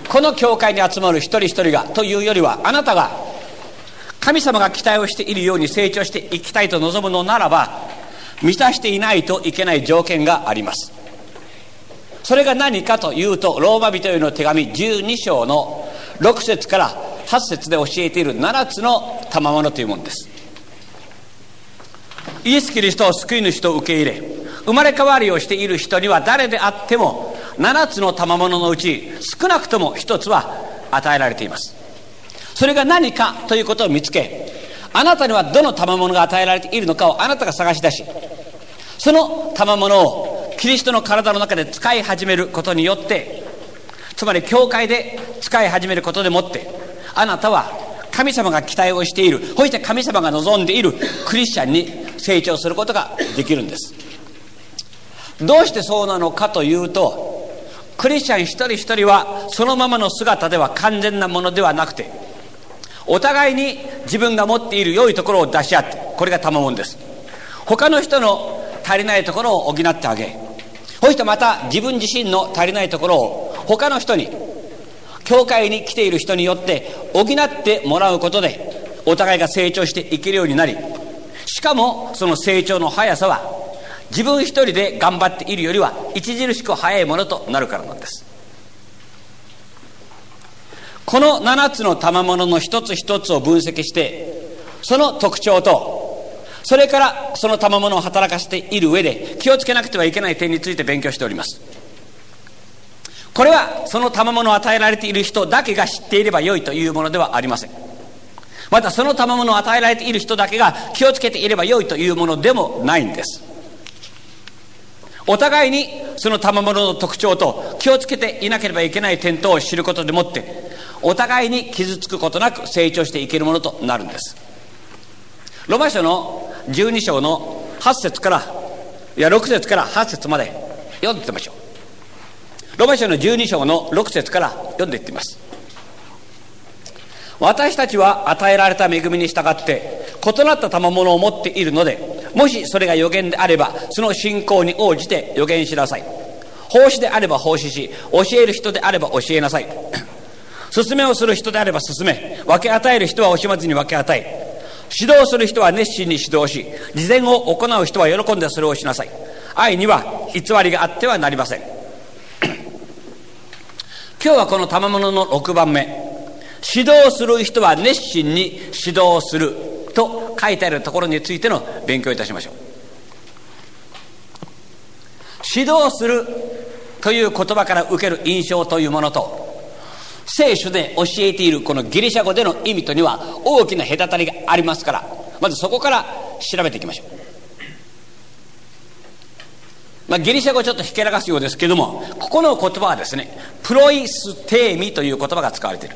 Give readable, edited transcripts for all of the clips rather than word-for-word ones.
この教会に集まる一人一人がというよりは、あなたが神様が期待をしているように成長していきたいと望むのならば、満たしていないといけない条件があります。それが何かというと、ローマ人への手紙12章の6節から8節で教えている7つの賜物というものです。イエス・キリストを救い主と受け入れ、生まれ変わりをしている人には誰であっても7つの賜物のうち少なくとも1つは与えられています。それが何かということを見つけ、あなたにはどの賜物が与えられているのかをあなたが探し出し、その賜物をキリストの体の中で使い始めることによって、つまり教会で使い始めることでもって、あなたは神様が期待をしている、そして神様が望んでいるクリスチャンに成長することができるんです。どうしてそうなのかというと、クリスチャン一人一人はそのままの姿では完全なものではなくて、お互いに自分が持っている良いところを出し合って、これが賜物です。他の人の足りないところを補ってあげ、そしてまた自分自身の足りないところを他の人に、教会に来ている人によって補ってもらうことで、お互いが成長していけるようになり、しかもその成長の速さは自分一人で頑張っているよりは著しく早いものとなるからなんです。この7つの賜物の一つ一つを分析して、その特徴と、それからその賜物を働かせている上で気をつけなくてはいけない点について勉強しております。これはその賜物を与えられている人だけが知っていればよいというものではありません。またその賜物を与えられている人だけが気をつけていればよいというものでもないんです。お互いにその賜物の特徴と気をつけていなければいけない点等を知ることでもって、お互いに傷つくことなく成長していけるものとなるんです。ローマ書の12章の8節から6節から8節まで読んでいってみましょう。ローマ書の12章の6節から読んでいってみます。私たちは与えられた恵みに従って異なった賜物を持っているので、もしそれが預言であればその信仰に応じて預言しなさい。奉仕であれば奉仕し、教える人であれば教えなさい。勧めをする人であれば勧め、分け与える人は惜しまずに分け与え、指導する人は熱心に指導し、慈善を行う人は喜んでそれをしなさい。愛には偽りがあってはなりません。今日はこの賜物の6番目、指導する人は熱心に指導すると書いてあるところについての勉強いたしましょう。指導するという言葉から受ける印象というものと、聖書で教えているこのギリシャ語での意味とには大きな隔たりがありますから、まずそこから調べていきましょう。ギリシャ語ちょっとひけらかすようですけども、ここの言葉はですね、プロイステーミという言葉が使われている。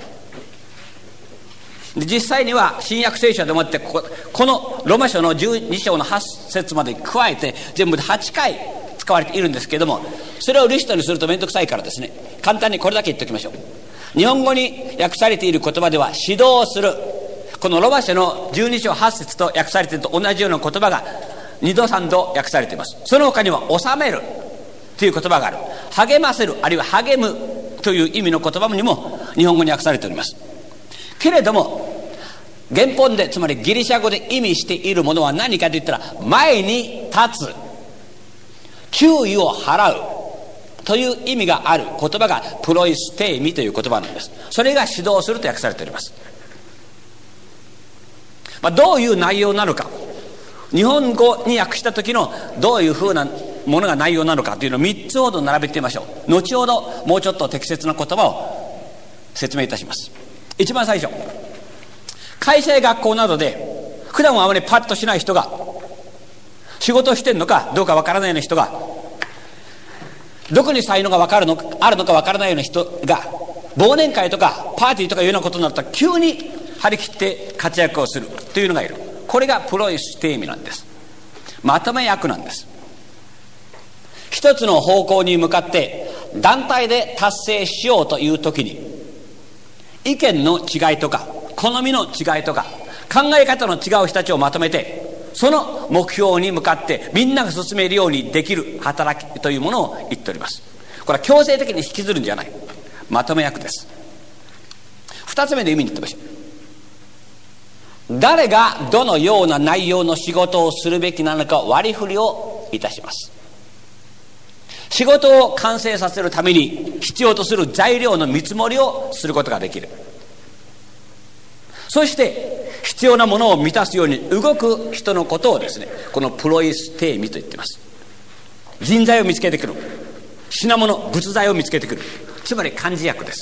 で実際には新約聖書でもってこのローマ書の12章の8節まで加えて全部で8回使われているんですけども、それをリストにすると面倒くさいからですね、簡単にこれだけ言っておきましょう。日本語に訳されている言葉では指導する、このローマ書の12章8節と訳されていると同じような言葉が2度3度訳されています。その他には収めるという言葉がある、励ませる、あるいは励むという意味の言葉にも日本語に訳されております。けれども原本で、つまりギリシャ語で意味しているものは何かといったら、前に立つ、注意を払うという意味がある言葉がプロイステーミという言葉なんです。それが指導すると訳されております。どういう内容なのか、日本語に訳した時のどういうふうなものが内容なのかというのを3つほど並べてみましょう。後ほどもうちょっと適切な言葉を説明いたします。一番最初、会社や学校などで普段はあまりパッとしない人が、仕事をしてるのかどうかわからないような人が、どこに才能があるのかわからないような人が、忘年会とかパーティーとかいうようなことになったら急に張り切って活躍をするというのがいる。これがプロイステーミなんです。まとめ役なんです。一つの方向に向かって団体で達成しようという時に、意見の違いとか好みの違いとか考え方の違う人たちをまとめて、その目標に向かってみんなが進めるようにできる働きというものを言っております。これは強制的に引きずるんじゃない、まとめ役です。 2つ目の意味に言ってみましょう。誰がどのような内容の仕事をするべきなのか割り振りをいたします。仕事を完成させるために必要とする材料の見積もりをすることができる。そして必要なものを満たすように動く人のことをですね、このプロイステーミと言っています。人材を見つけてくる、品物、物材を見つけてくる、つまり幹事役です。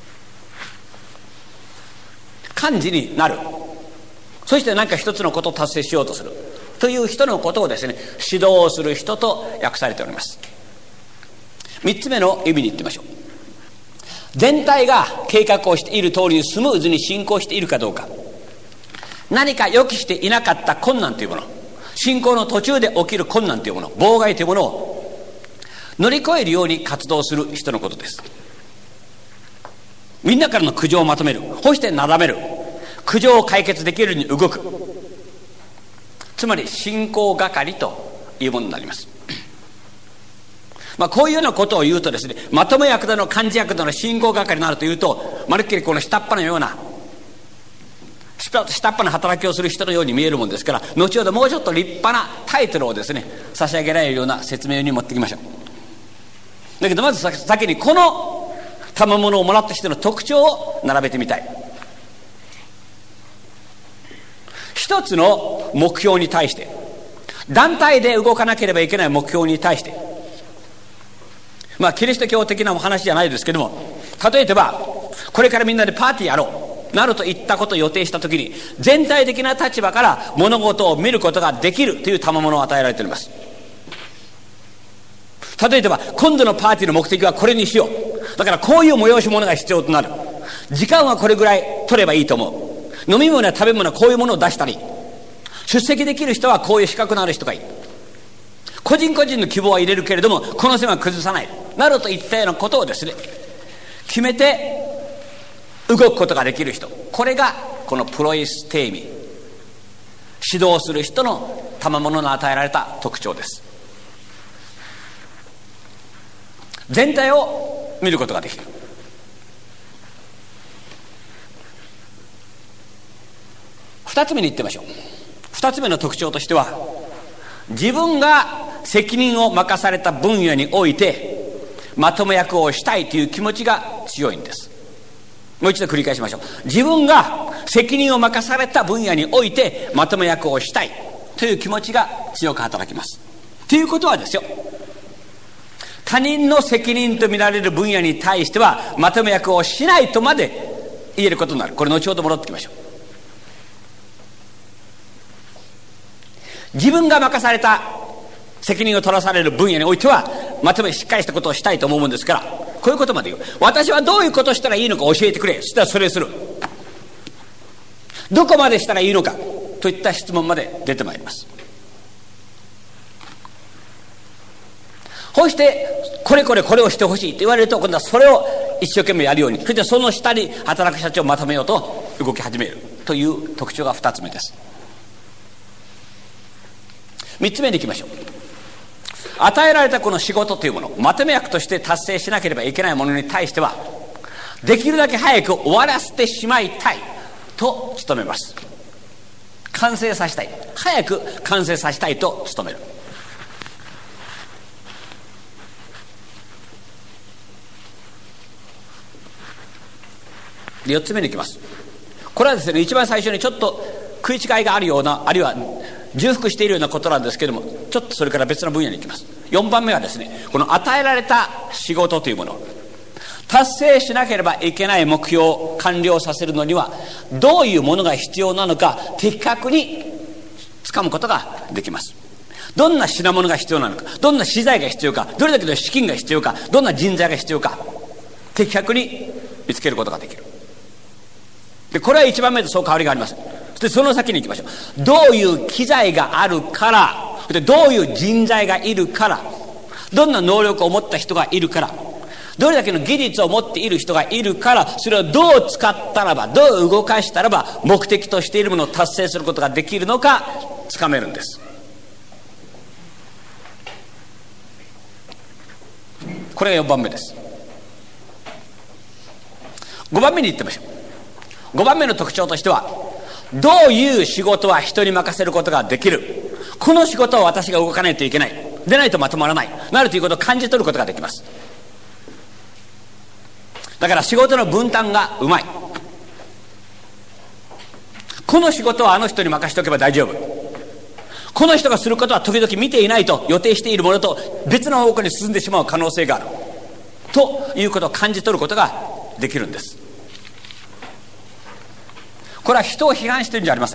幹事になる、そして何か一つのことを達成しようとするという人のことをですね、指導をする人と訳されております。3つ目の意味に言ってみましょう。全体が計画をしている通りにスムーズに進行しているかどうか、何か予期していなかった困難というもの、進行の途中で起きる困難というもの、妨害というものを乗り越えるように活動する人のことです。みんなからの苦情をまとめる、そしてなだめる、苦情を解決できるように動く、つまり進行係というものになります。こういうようなことを言うとですね、まとめ役だの幹事役だの進行係になるというと、まるっきりこの下っ端のような下っ端の働きをする人のように見えるもんですから、後ほどもうちょっと立派なタイトルをですね差し上げられるような説明に持ってきましょう。だけどまず先にこの賜物をもらった人の特徴を並べてみたい。一つの目標に対して、団体で動かなければいけない目標に対して、キリスト教的な話じゃないですけども、例えばこれからみんなでパーティーやろうなるといったことを予定したときに、全体的な立場から物事を見ることができるという賜物を与えられております。例えば今度のパーティーの目的はこれにしよう、だからこういう催し物が必要となる、時間はこれぐらい取ればいいと思う、飲み物や食べ物はこういうものを出したり、出席できる人はこういう資格のある人がいい、個人個人の希望は入れるけれどもこの線は崩さないなどといったようなことをですね決めて動くことができる人、これがこのプロイステーミ、指導する人の賜物の与えられた特徴です。全体を見ることができる。2つ目に言ってみましょう。2つ目の特徴としては、自分が責任を任された分野においてまとめ役をしたいという気持ちが強いんです。もう一度繰り返しましょう。自分が責任を任された分野においてまとめ役をしたいという気持ちが強く働きます。ということはですよ、他人の責任と見られる分野に対してはまとめ役をしないとまで言えることになる。これ後ほど戻ってきましょう。自分が任された責任を取らされる分野においてはまとめしっかりしたことをしたいと思うんですから、こういうことまで言う。私はどういうことをしたらいいのか教えてくれ、そしたらそれをする。どこまでしたらいいのかといった質問まで出てまいります。そしてこれこれこれをしてほしいと言われると、今度はそれを一生懸命やるように、そしてその下に働く社長をまとめようと動き始めるという特徴が2つ目です。3つ目に行きましょう。与えられたこの仕事というもの、まとめ役として達成しなければいけないものに対してはできるだけ早く終わらせてしまいたいと努めます。完成させたい、早く完成させたいと努める。で4つ目に行きます。これはですね、一番最初にちょっと食い違いがあるような、あるいは重複しているようなことなんですけれども、ちょっとそれから別の分野に行きます。4番目はですね、この与えられた仕事というもの、達成しなければいけない目標を完了させるのにはどういうものが必要なのか的確につかむことができます。どんな品物が必要なのか、どんな資材が必要か、どれだけの資金が必要か、どんな人材が必要か、的確に見つけることができる。でこれは1番目とそう変わりがありません。そしてその先に行きましょう。どういう機材があるから、でどういう人材がいるから、どんな能力を持った人がいるから、どれだけの技術を持っている人がいるから、それをどう使ったらば、どう動かしたらば目的としているものを達成することができるのかつかめるんです。これが4番目です。5番目に言ってみましょう。 5番目の特徴としては、どういう仕事は人に任せることができる、この仕事は私が動かないといけない、でないとまとまらない、なるということを感じ取ることができます。だから仕事の分担がうまい。この仕事はあの人に任せておけば大丈夫、この人がすることは時々見ていないと予定しているものと別の方向に進んでしまう可能性があるということを感じ取ることができるんです。これは人を批判しているんじゃありません。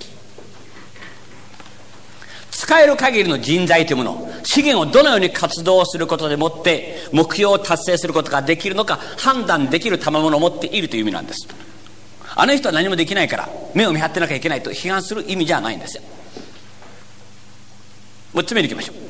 使える限りの人材というもの、資源をどのように活動することでもって目標を達成することができるのか判断できる賜物を持っているという意味なんです。あの人は何もできないから目を見張ってなきゃいけないと批判する意味じゃないんですよ。6つ目に行きましょう。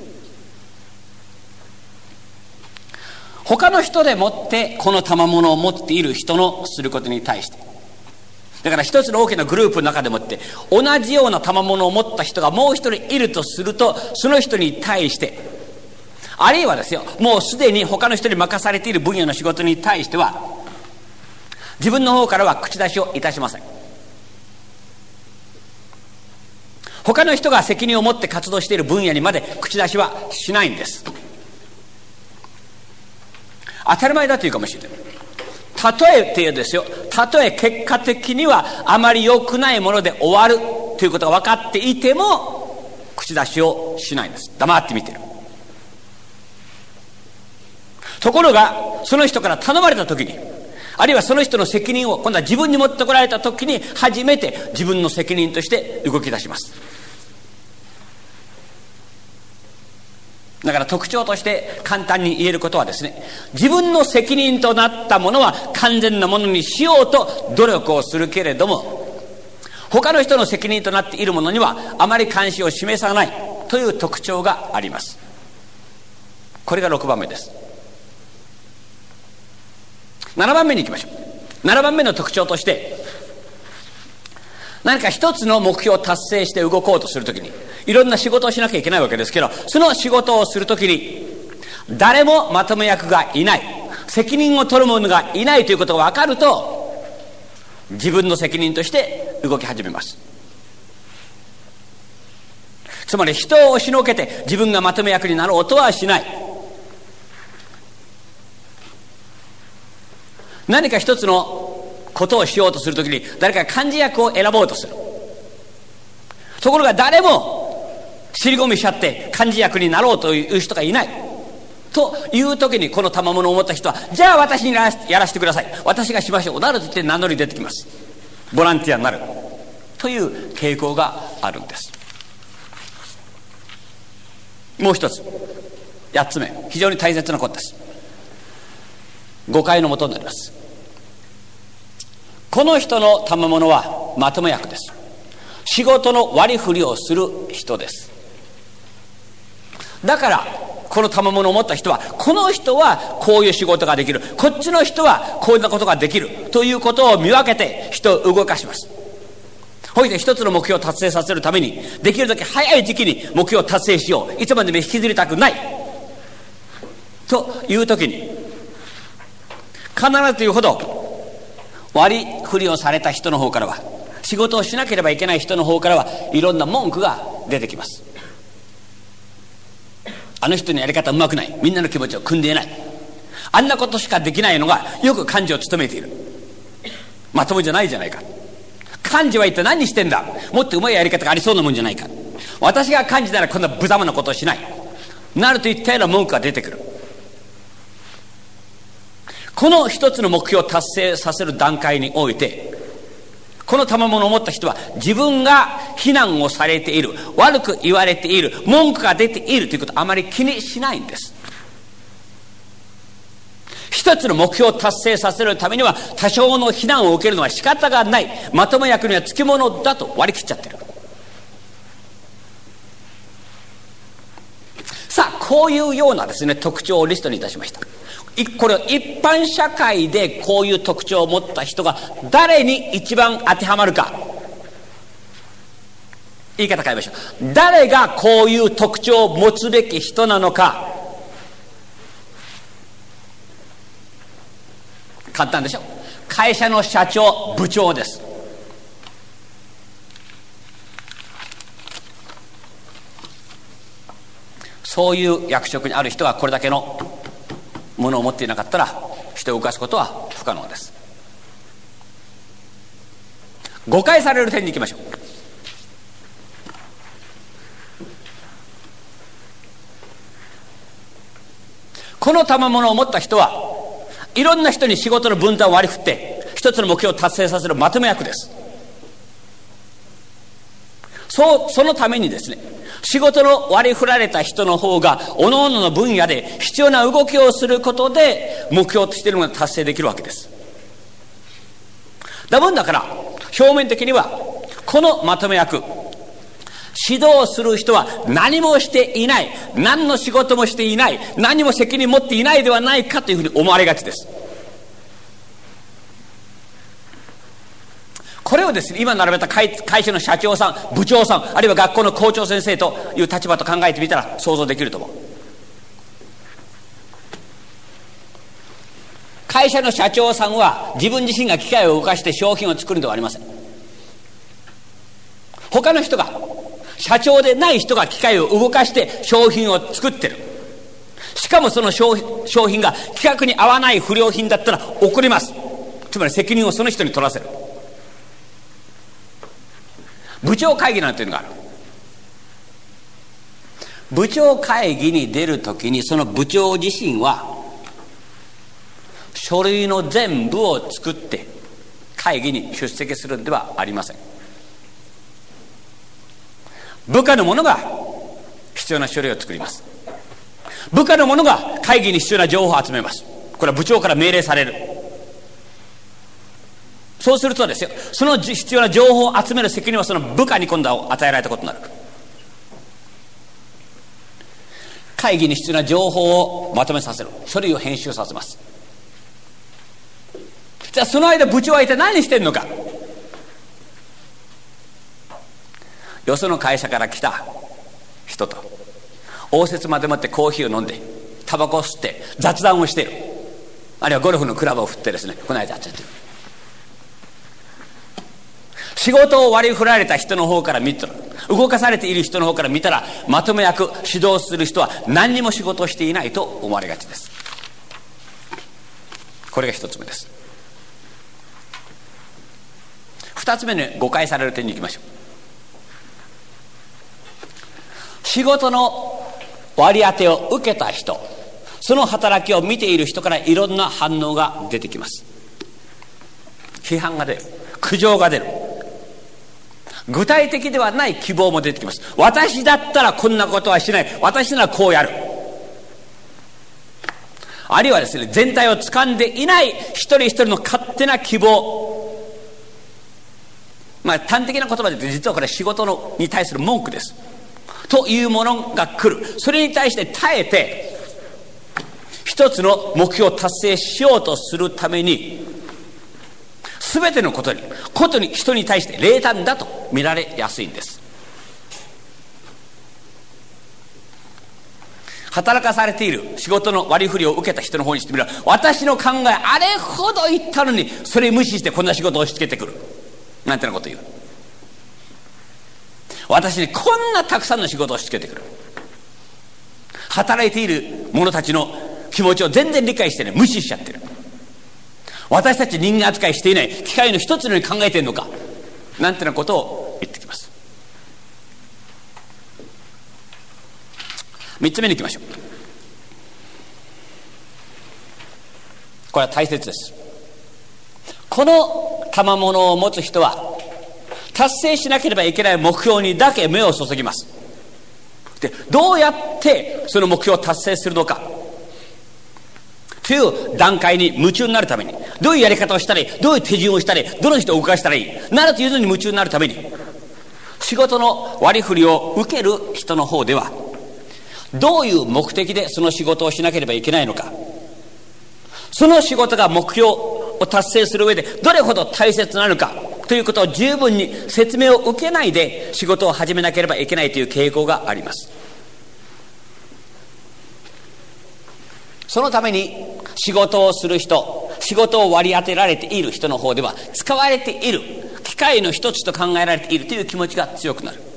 他の人でもってこの賜物を持っている人のすることに対して、だから一つの大きなグループの中でもって同じような賜物を持った人がもう一人いるとすると、その人に対して、あるいはですよ、もうすでに他の人に任されている分野の仕事に対しては自分の方からは口出しをいたしません。他の人が責任を持って活動している分野にまで口出しはしないんです。当たり前だというかもしれない。たとえっていうですよ、たとえ結果的にはあまり良くないもので終わるということが分かっていても口出しをしないんです。黙って見てる。ところがその人から頼まれた時に、あるいはその人の責任を今度は自分に持ってこられた時に初めて自分の責任として動き出します。だから特徴として簡単に言えることはですね、自分の責任となったものは完全なものにしようと努力をするけれども、他の人の責任となっているものにはあまり関心を示さないという特徴があります。これが6番目です。7番目に行きましょう。7番目の特徴として、何か一つの目標を達成して動こうとするときにいろんな仕事をしなきゃいけないわけですけど、その仕事をするときに誰もまとめ役がいない、責任を取る者がいないということが分かると、自分の責任として動き始めます。つまり人を押しのけて自分がまとめ役になろうとはしない。何か一つのことをしようとするときに誰かが幹事役を選ぼうとする。ところが誰も尻込みしちゃって幹事役になろうという人がいないというときに、この賜物を持った人は、じゃあ私にやらせてください、私がしましょうなると言って名乗り出てきます。ボランティアになるという傾向があるんです。もう一つ、8つ目、非常に大切なことです。誤解のもとになります。この人の賜物はまとめ役です。仕事の割り振りをする人です。だからこの賜物を持った人は、この人はこういう仕事ができる、こっちの人はこんなことができるということを見分けて人を動かします。ほいで一つの目標を達成させるためにできるだけ早い時期に目標を達成しよう、いつまでも引きずりたくないという時に、必ずというほど割り振りをされた人の方からは、仕事をしなければいけない人の方からはいろんな文句が出てきます。あの人のやり方うまくない、みんなの気持ちを汲んでいない、あんなことしかできないのがよく幹事を務めている、まともじゃないじゃないか、幹事は一体何してんだ、もっとうまいやり方がありそうなもんじゃないか、私が幹事ならこんな無様なことをしないなるといったような文句が出てくる。この一つの目標を達成させる段階において、この賜物を持った人は自分が非難をされている、悪く言われている、文句が出ているということをあまり気にしないんです。一つの目標を達成させるためには多少の非難を受けるのは仕方がない、まとめ役にはつきものだと割り切っちゃってる。さあ、こういうようなですね、特徴をリストにいたしました。これを一般社会でこういう特徴を持った人が誰に一番当てはまるか、言い方変えましょう。誰がこういう特徴を持つべき人なのか、簡単でしょ。 会社の社長、部長です。そういう役職にある人がこれだけのものを持っていなかったら人を動かすことは不可能です。誤解される点に行きましょう。この賜物を持った人はいろんな人に仕事の分担を割り振って一つの目標を達成させるまとめ役です。そのためにですね、仕事の割り振られた人の方が各々の分野で必要な動きをすることで目標としているものが達成できるわけです。だから表面的にはこのまとめ役、指導する人は何もしていない、何の仕事もしていない、何も責任持っていないではないかというふうに思われがちです。これをですね、今並べた会社の社長さん、部長さん、あるいは学校の校長先生という立場と考えてみたら想像できると思う。会社の社長さんは自分自身が機械を動かして商品を作るのではありません。他の人が、社長でない人が機械を動かして商品を作ってる。しかもその商品が規格に合わない不良品だったら怒ります。つまり責任をその人に取らせる。部長会議なんていうのがある。部長会議に出るときにその部長自身は書類の全部を作って会議に出席するのではありません。部下の者が必要な書類を作ります。部下の者が会議に必要な情報を集めます。これは部長から命令される。そうするとですよ、その必要な情報を集める責任はその部下に今度は与えられたことになる。会議に必要な情報をまとめさせる。書類を編集させます。じゃあその間部長は一体何してんのか。よその会社から来た人と応接までもってコーヒーを飲んでタバコを吸って雑談をしている。あるいはゴルフのクラブを振ってですね、この間やってる。仕事を割り振られた人の方から見たら、動かされている人の方から見たら、まとめ役、指導する人は何にも仕事をしていないと思われがちです。これが一つ目です。二つ目に誤解される点に行きましょう。仕事の割り当てを受けた人、その働きを見ている人からいろんな反応が出てきます。批判が出る、苦情が出る、具体的ではない希望も出てきます。私だったらこんなことはしない、私ならこうやる。あるいはですね、全体を掴んでいない一人一人の勝手な希望、端的な言葉で言うと実はこれ仕事に対する文句ですというものが来る。それに対して耐えて一つの目標を達成しようとするために、全てのことに人に対して冷淡だと見られやすいんです。働かされている仕事の割り振りを受けた人の方にしてみれば、私の考えあれほど言ったのにそれ無視してこんな仕事を押し付けてくるなんてなこと言う。私にこんなたくさんの仕事を押し付けてくる。働いている者たちの気持ちを全然理解してね、無視しちゃってる。私たち人間扱いしていない、機械の一つのように考えているのかなんてなことを言ってきます。三つ目に行きましょう。これは大切です。この賜物を持つ人は達成しなければいけない目標にだけ目を注ぎます。で、どうやってその目標を達成するのかという段階に夢中になるために、どういうやり方をしたり、どういう手順をしたり、どの人を動かしたらいいなどというのに夢中になるために、仕事の割り振りを受ける人の方ではどういう目的でその仕事をしなければいけないのか、その仕事が目標を達成する上でどれほど大切なのかということを十分に説明を受けないで仕事を始めなければいけないという傾向があります。そのために仕事をする人、 仕事を割り当てられている人の方では、使われている機会の一つと考えられているという気持ちが強くなる。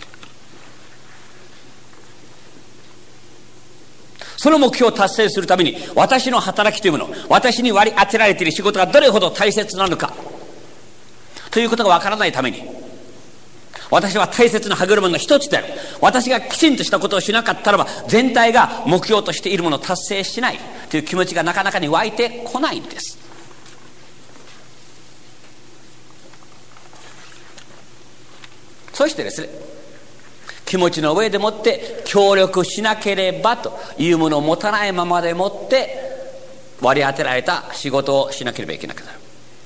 その目標を達成するために、私の働きというもの、私に割り当てられている仕事がどれほど大切なのかということがわからないために、私は大切な歯車の一つである。私がきちんとしたことをしなかったらば、全体が目標としているものを達成しないという気持ちがなかなかに湧いてこないんです。そしてですね、気持ちの上でもって協力しなければというものを持たないままでもって割り当てられた仕事をしなければいけなくなる。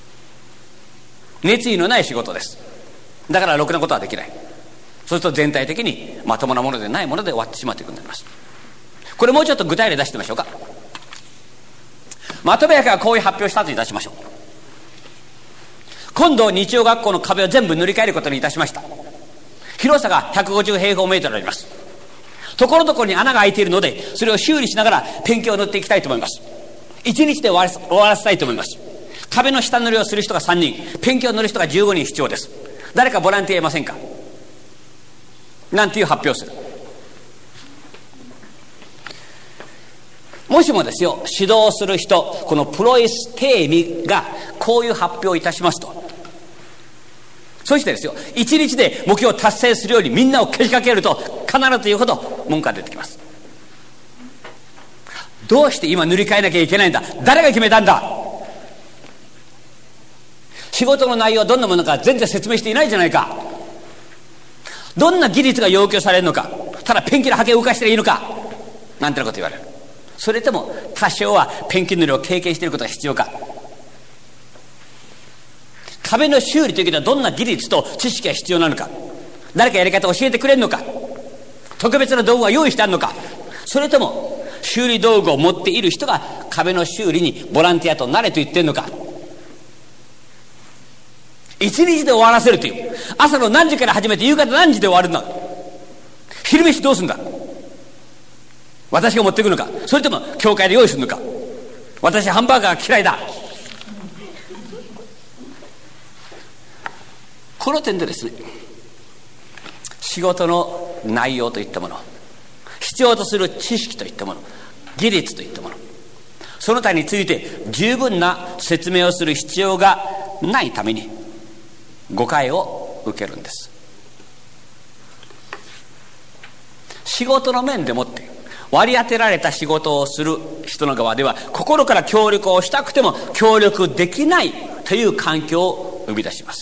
熱意のない仕事です。だからろくなことはできない。そうすると全体的にまともなものでないもので終わってしまうということになります。これもうちょっと具体例出してみましょうか。まとめ役がこういう発表したといたしましょう。今度日曜学校の壁を全部塗り替えることにいたしました。広さが150平方メートルあります。ところどころに穴が開いているので、それを修理しながらペンキを塗っていきたいと思います。1日で終わらせたいと思います。壁の下塗りをする人が3人、ペンキを塗る人が15人必要です。誰かボランティアいませんか、なんていう発表をする。もしもですよ、指導する人、このプロイステーミがこういう発表をいたしますと、そしてですよ、1日で目標を達成するようにみんなをけしかけると、必ずというほど文句が出てきます。どうして今塗り替えなきゃいけないんだ、誰が決めたんだ。仕事の内容はどんなものか全然説明していないじゃないか。どんな技術が要求されるのか、ただペンキのハケを浮かしていいのか、なんてなこと言われる。それとも多少はペンキ塗りを経験していることが必要か。壁の修理というのはどんな技術と知識が必要なのか、誰かやり方を教えてくれるのか、特別な道具は用意してあるのか、それとも修理道具を持っている人が壁の修理にボランティアとなれと言ってるのか。一日で終わらせるという、朝の何時から始めて夕方何時で終わるんだ。昼飯どうするんだ、私が持っていくのか、それとも教会で用意するのか。私ハンバーガーが嫌いだ。この点でですね、仕事の内容といったもの、必要とする知識といったもの、技術といったもの、その他について十分な説明をする必要がないために誤解を受けるんです。仕事の面でもって割り当てられた仕事をする人の側では、心から協力をしたくても協力できないという環境を生み出します。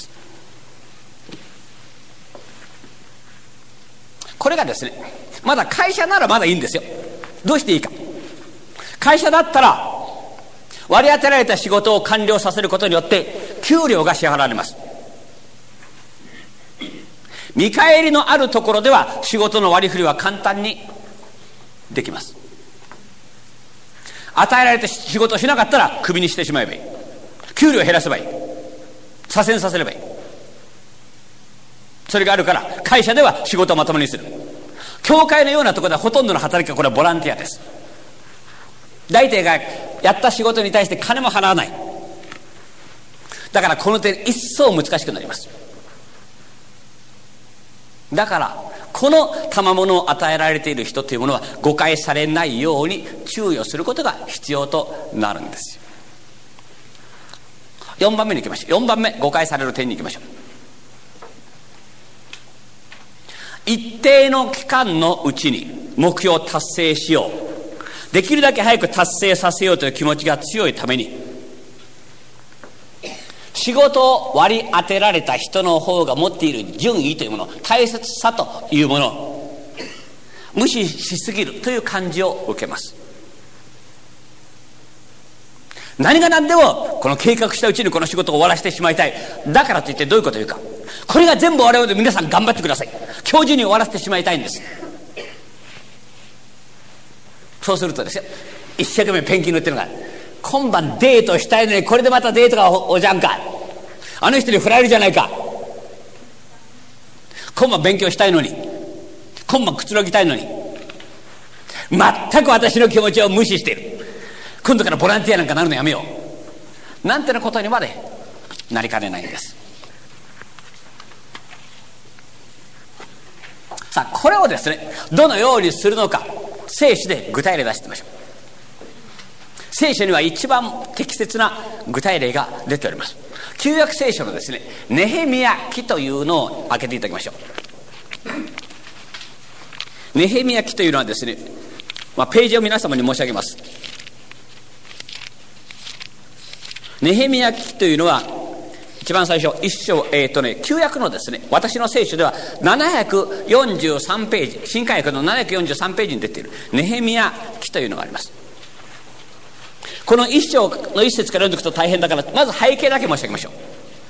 これがですね、まだ会社ならまだいいんですよ。どうしていいか。会社だったら割り当てられた仕事を完了させることによって給料が支払われます。見返りのあるところでは仕事の割り振りは簡単にできます。与えられた仕事をしなかったらクビにしてしまえばいい。給料を減らせばいい。左遷させればいい。それがあるから会社では仕事をまともにする。教会のようなところではほとんどの働きはこれはボランティアです。大体がやった仕事に対して金も払わない。だからこの点一層難しくなります。だからこの賜物を与えられている人というものは誤解されないように注意をすることが必要となるんですよ。4番目に行きましょう。4番目、誤解される点に行きましょう。一定の期間のうちに目標を達成しよう、できるだけ早く達成させようという気持ちが強いために、仕事を割り当てられた人の方が持っている順位というもの、大切さというものを無視しすぎるという感じを受けます。何が何でもこの計画したうちにこの仕事を終わらせてしまいたい。だからといってどういうこと言うか、これが全部終わるので皆さん頑張ってください、今日中に終わらせてしまいたいんです。そうするとですよ、一生懸命ペンキ塗ってるのが、今晩デートしたいのにこれでまたデートがおじゃんか、あの人に振られるじゃないか、今晩勉強したいのに、今晩くつろぎたいのに、全く私の気持ちを無視している。今度からボランティアなんかなるのやめよう。 なんてなことにまでなりかねないんです。さあ、これをですね、どのようにするのか、聖書で具体例出してみましょう。聖書には一番適切な具体例が出ております。旧約聖書のですね、ネヘミヤ記というのを開けていただきましょう。ネヘミヤ記というのはですね、ページを皆様に申し上げます。ネヘミヤ記というのは一番最初、一章、旧約のですね、私の聖書では743ページ、新海訳の743ページに出ているネヘミヤ記というのがあります。この一章の一節から読んでいくと大変だから、まず背景だけ申し上げましょう。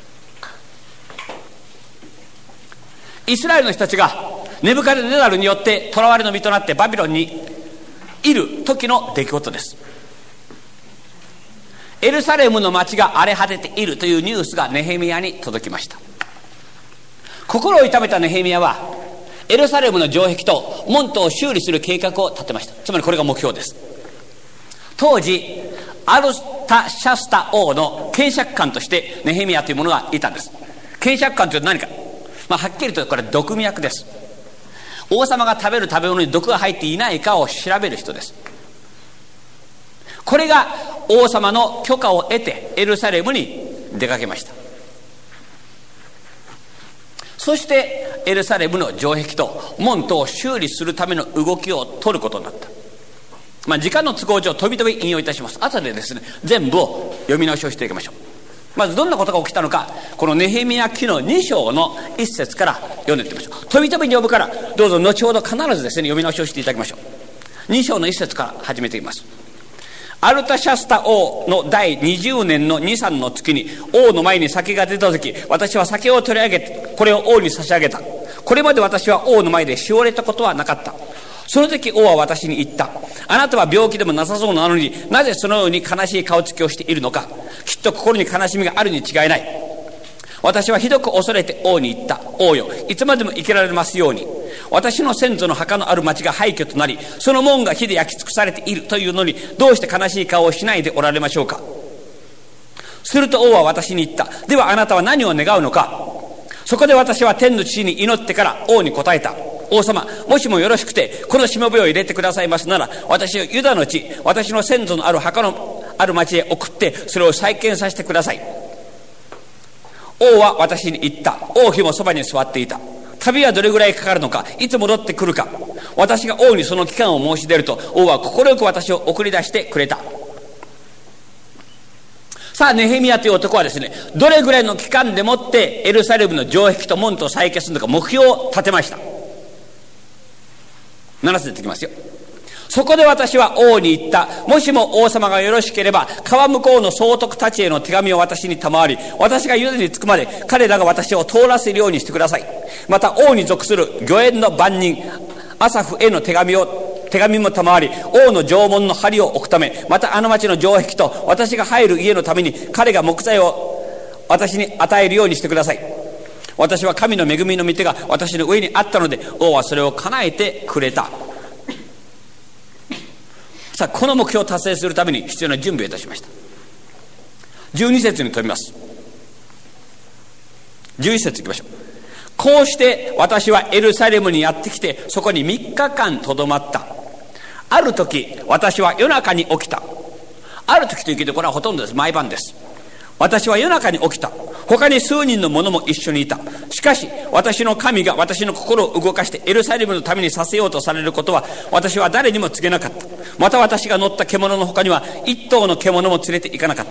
イスラエルの人たちがネブカデネザルによって囚われの身となってバビロンにいる時の出来事です。エルサレムの町が荒れ果てているというニュースがネヘミヤに届きました。心を痛めたネヘミヤはエルサレムの城壁と門戸を修理する計画を立てました。つまりこれが目標です。当時アルタシャスタ王の検察官としてネヘミヤというものがいたんです。検察官というのは何か、はっきりとこれは毒味役です。王様が食べる食べ物に毒が入っていないかを調べる人です。これが王様の許可を得てエルサレムに出かけました。そしてエルサレムの城壁と門戸を修理するための動きを取ることになった。時間の都合上飛び飛び引用いたします。後でですね、全部を読み直しをしていきましょう。まずどんなことが起きたのか、このネヘミヤ記の2章の1節から読んでいってみましょう。飛び飛びに読むからどうぞ後ほど必ずですね、読み直しをしていただきましょう。2章の1節から始めていきます。アルタシャスタ王の第20年の2、3の月に王の前に酒が出た時、私は酒を取り上げてこれを王に差し上げた。これまで私は王の前でしおれたことはなかった。その時王は私に言った。あなたは病気でもなさそうなのになぜそのように悲しい顔つきをしているのか。きっと心に悲しみがあるに違いない。私はひどく恐れて王に言った。王よ、いつまでも生きられますように。私の先祖の墓のある町が廃墟となり、その門が火で焼き尽くされているというのに、どうして悲しい顔をしないでおられましょうか。すると王は私に言った。ではあなたは何を願うのか。そこで私は天の父に祈ってから王に答えた。王様、もしもよろしくてこのしもべを入れてくださいますなら、私をユダの地、私の先祖のある墓のある町へ送ってそれを再建させてください。王は私に言った。王妃もそばに座っていた。旅はどれぐらいかかるのか、いつ戻ってくるか。私が王にその期間を申し出ると、王は快く私を送り出してくれた。さあ、ネヘミヤという男はですね、どれぐらいの期間でもってエルサレムの城壁と門戸を再建するのか目標を立てました。7節出てきますよ。そこで私は王に言った。もしも王様がよろしければ、川向こうの総督たちへの手紙を私に賜り、私がユダに着くまで彼らが私を通らせるようにしてください。また王に属する御苑の番人アサフへの手紙も賜り、王の城門の梁を置くため、またあの町の城壁と私が入る家のために彼が木材を私に与えるようにしてください。私は神の恵みの御手が私の上にあったので、王はそれを叶えてくれた。さあ、この目標を達成するために必要な準備をいたしました。12節に飛びます。11節いきましょう。こうして私はエルサレムにやってきて、そこに3日間とどまった。ある時私は夜中に起きた。ある時というけどこれはほとんどです。毎晩です。私は夜中に起きた。他に数人の者も一緒にいた。しかし私の神が私の心を動かしてエルサレムのためにさせようとされることは私は誰にも告げなかった。また私が乗った獣の他には一頭の獣も連れて行かなかった。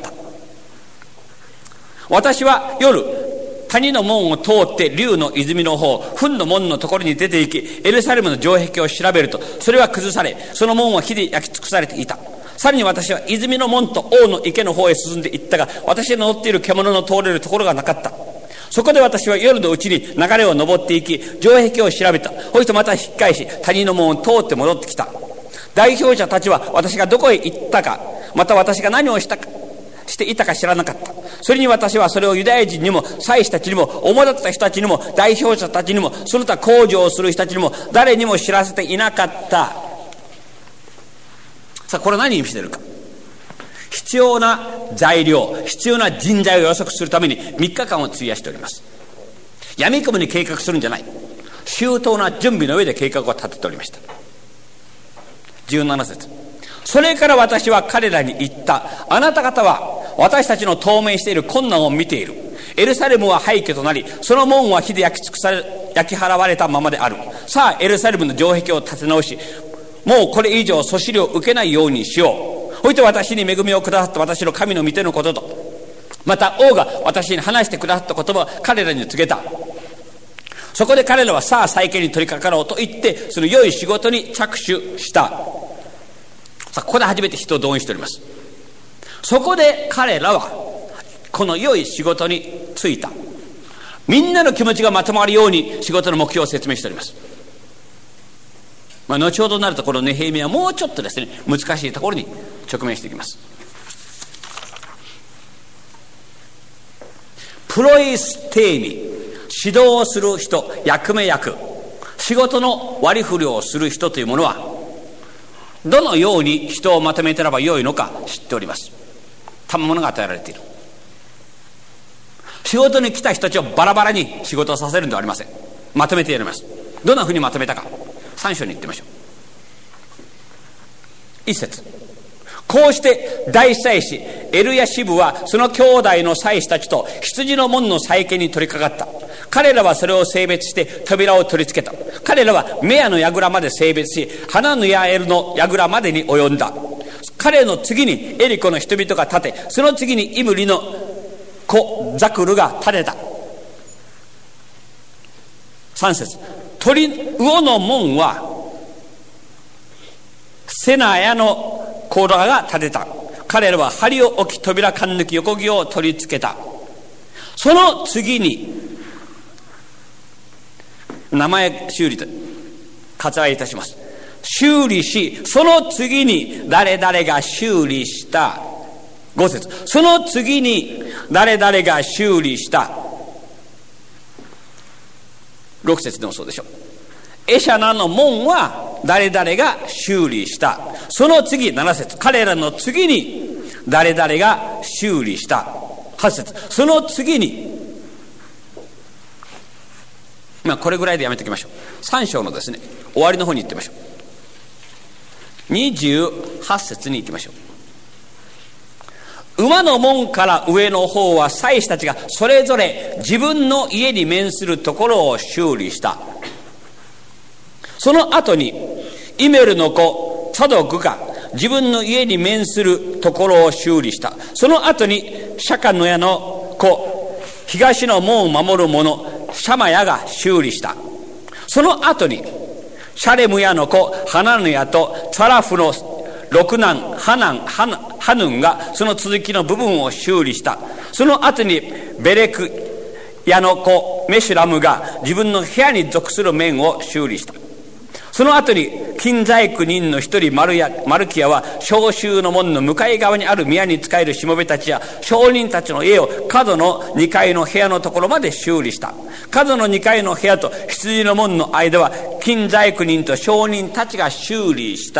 私は夜谷の門を通って竜の泉の方、糞の門のところに出て行き、エルサレムの城壁を調べると、それは崩され、その門は火で焼き尽くされていた。さらに私は泉の門と王の池の方へ進んで行ったが、私の乗っている獣の通れるところがなかった。そこで私は夜のうちに流れを登っていき、城壁を調べた。そしてまた引き返し、谷の門を通って戻ってきた。代表者たちは私がどこへ行ったか、また私が何をしていたか知らなかった。それに私はそれをユダヤ人にも祭司たちにも主だった人たちにも代表者たちにもその他工事をする人たちにも誰にも知らせていなかった。さあ、これは何を意味しているか。 必要な材料、必要な人材を予測するために3日間を費やしております。闇雲に計画するんじゃない。周到な準備の上で計画を立てておりました。17節。それから私は彼らに言った。あなた方は私たちの当面している困難を見ている。エルサレムは廃墟となり、その門は火で焼き払われたままである。さあエルサレムの城壁を立て直し、もうこれ以上そしりを受けないようにしよう。ほいて私に恵みをくださった私の神の御手のことと、また王が私に話してくださった言葉を彼らに告げた。そこで彼らはさあ再建に取り掛かろうと言って、その良い仕事に着手した。さあここで初めて人を動員しております。そこで彼らはこの良い仕事に就いた。みんなの気持ちがまとまるように仕事の目標を説明しております。後ほどになるところネヘミヤはもうちょっとですね、難しいところに直面していきます。プロイステーミ、指導する人、役目役、仕事の割り振りをする人というものはどのように人をまとめてればよいのか知っております。賜物が与えられている。仕事に来た人たちをバラバラに仕事をさせるのではありません。まとめてやります。どんなふうにまとめたか、3章に言ってみましょう。1節。こうして大祭司エルヤシブはその兄弟の祭司たちと羊の門の再建に取り掛かった。彼らはそれを性別して扉を取り付けた。彼らはメアの櫓まで性別し、ハナヌヤエルの櫓までに及んだ。彼の次にエリコの人々が建て、その次にイムリの子ザクルが建てた。3節。魚の門はセナヤのコーラが建てた。彼らは梁を置き、扉かん抜き、横木を取り付けた。その次に名前修理と割愛いたします。修理し、その次に誰々が修理した。5節。その次に誰々が修理した。6節でもそうでしょう。エシャナの門は誰々が修理した。その次7節。彼らの次に誰々が修理した。8節。その次に、これぐらいでやめておきましょう。3章のですね終わりの方に行ってみましょう。28節に行きましょう。馬の門から上の方は祭司たちがそれぞれ自分の家に面するところを修理した。その後にイメルの子サドクが自分の家に面するところを修理した。その後にシャカノヤの子東の門を守る者シャマヤが修理した。その後にシャレムヤの子ハナヌヤとツァラフの六男ハヌンがその続きの部分を修理した。その後にベレクヤの子メシュラムが自分の部屋に属する面を修理した。その後に金細工人の一人マルキヤは召集の門の向かい側にある宮に仕えるしもべたちや商人たちの家を角の2階の部屋のところまで修理した。角の2階の部屋と羊の門の間は金細工人と商人たちが修理した。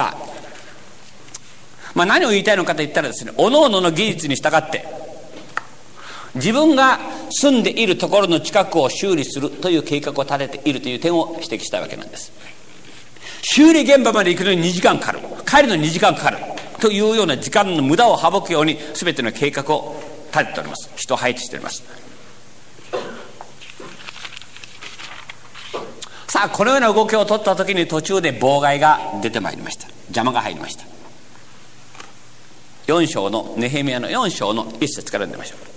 何を言いたいのかと言ったらですね、各々の技術に従って自分が住んでいるところの近くを修理するという計画を立てているという点を指摘したいわけなんです。修理現場まで行くのに2時間かかる、帰るのに2時間かかるというような時間の無駄を省くように全ての計画を立てております。人を配置しております。さあこのような動きを取った時に途中で妨害が出てまいりました。邪魔が入りました。4章のネヘミヤの4章の1節から読んでみましょう。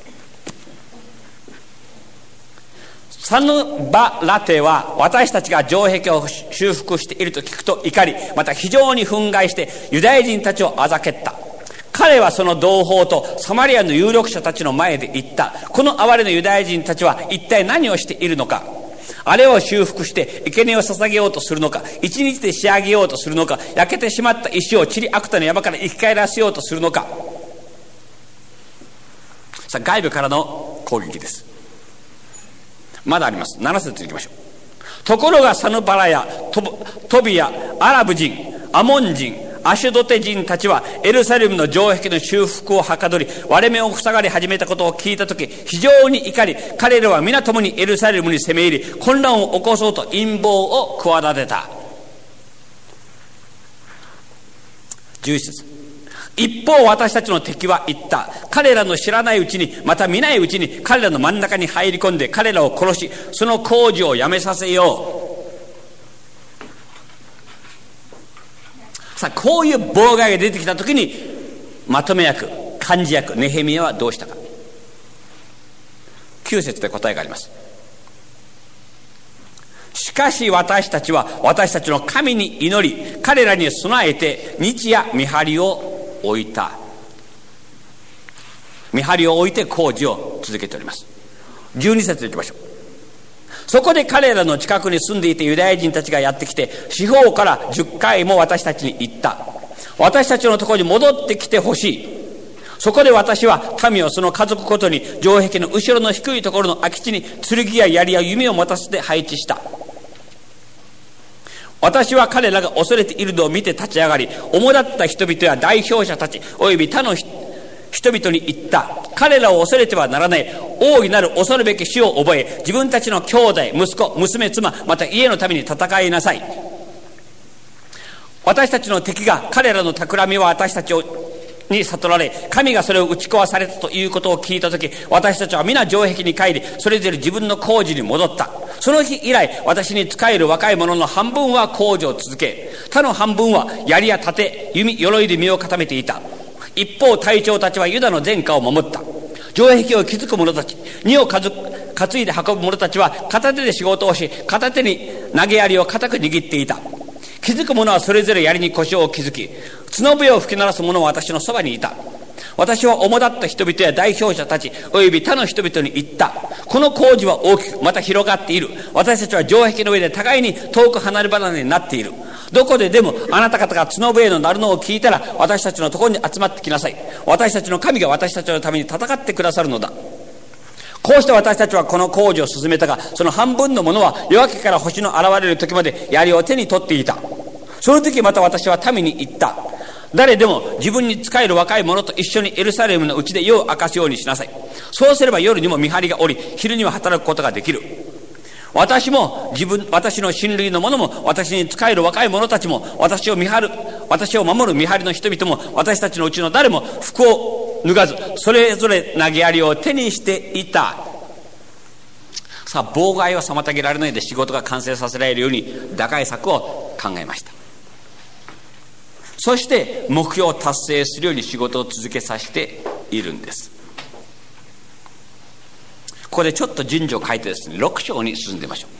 サヌバラテは私たちが城壁を修復していると聞くと怒り、また非常に憤慨してユダヤ人たちをあざけった。彼はその同胞とサマリアの有力者たちの前で言った。この哀れなユダヤ人たちは一体何をしているのか。あれを修復して生贄を捧げようとするのか、一日で仕上げようとするのか、焼けてしまった石をチリアクタの山から生き返らせようとするのか。さあ外部からの攻撃です。まだあります。7節に行きましょう。ところがサヌバラやトビやアラブ人、アモン人、 アシュドテ人たちはエルサレムの城壁の修復をはかどり、割れ目を塞がり始めたことを聞いたとき、非常に怒り、彼らは皆共にエルサレムに攻め入り、混乱を起こそうと陰謀を企てた。11節。一方私たちの敵は言った。彼らの知らないうちに、また見ないうちに彼らの真ん中に入り込んで彼らを殺し、その工事をやめさせよう。さあ、こういう妨害が出てきたときに、まとめ役、幹事役、ネヘミヤはどうしたか。9節で答えがあります。しかし私たちは私たちの神に祈り、彼らに備えて日夜見張りを置いた。見張りを置いて工事を続けております。12節いきましょう。そこで彼らの近くに住んでいたユダヤ人たちがやってきて、四方から10回も私たちに言った。私たちのところに戻ってきてほしい。そこで私は民をその家族ごとに城壁の後ろの低いところの空き地に剣や槍や弓を持たせて配置した。私は彼らが恐れているのを見て立ち上がり、主だった人々や代表者たちおよび他の人々に言った。彼らを恐れてはならない。大いなる恐るべき死を覚え、自分たちの兄弟、息子、娘、妻、また家のために戦いなさい。私たちの敵が彼らの企みは私たちに悟られ、神がそれを打ち壊されたということを聞いたとき、私たちは皆城壁に帰り、それぞれ自分の工事に戻った。その日以来、私に仕える若い者の半分は工事を続け、他の半分は槍や盾、弓、鎧で身を固めていた。一方隊長たちはユダの前科を守った。城壁を築く者たち、荷を担いで運ぶ者たちは片手で仕事をし、片手に投げ槍を固く握っていた。築く者はそれぞれ槍に腰を築き、角笛を吹き鳴らす者は私のそばにいた。私は主だった人々や代表者たちおよび他の人々に言った。この工事は大きくまた広がっている。私たちは城壁の上で互いに遠く離れ離れになっている。どこででもあなた方が角笛の鳴るのを聞いたら、私たちのところに集まってきなさい。私たちの神が私たちのために戦ってくださるのだ。こうして私たちはこの工事を進めたが、その半分の者は夜明けから星の現れる時まで槍を手に取っていた。その時また私は民に言った。誰でも自分に仕える若い者と一緒にエルサレムのうちで夜を明かすようにしなさい。そうすれば夜にも見張りがおり、昼には働くことができる。私も私の親類の者も、私に仕える若い者たちも、私を守る見張りの人々も、私たちのうちの誰も服を脱がず、それぞれ投げ槍を手にしていた。さあ、妨害を妨げられないで仕事が完成させられるように打開策を考えました。そして目標を達成するように仕事を続けさせているんです。ここでちょっと順序を変えてですね、6章に進んでみましょ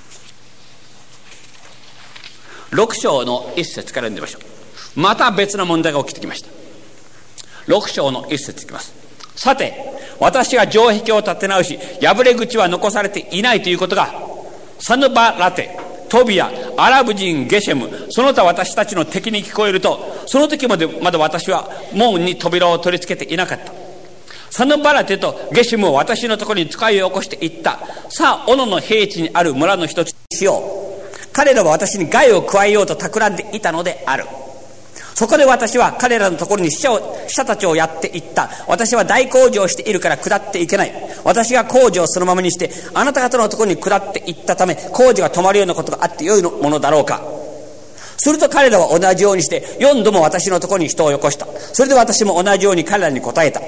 う。6章の1節から読んでみましょう。また別の問題が起きてきました。6章の1節いきます。さて、私が城壁を建て直し、破れ口は残されていないということが、サヌバラテ、トビア、アラブ人ゲシェム、その他私たちの敵に聞こえると、その時までまだ私は門に扉を取り付けていなかった。サヌバラテとゲシュムを私のところに使いを起こして言った。さあ、斧の平地にある村の一つにしよう。彼らは私に害を加えようと企んでいたのである。そこで私は彼らのところに使者たちをやっていった。私は大工事をしているから下っていけない。私が工事をそのままにして、あなた方のところに下っていったため、工事が止まるようなことがあって良いものだろうか。すると彼らは同じようにして、4度も私のところに人をよこした。それで私も同じように彼らに答えた。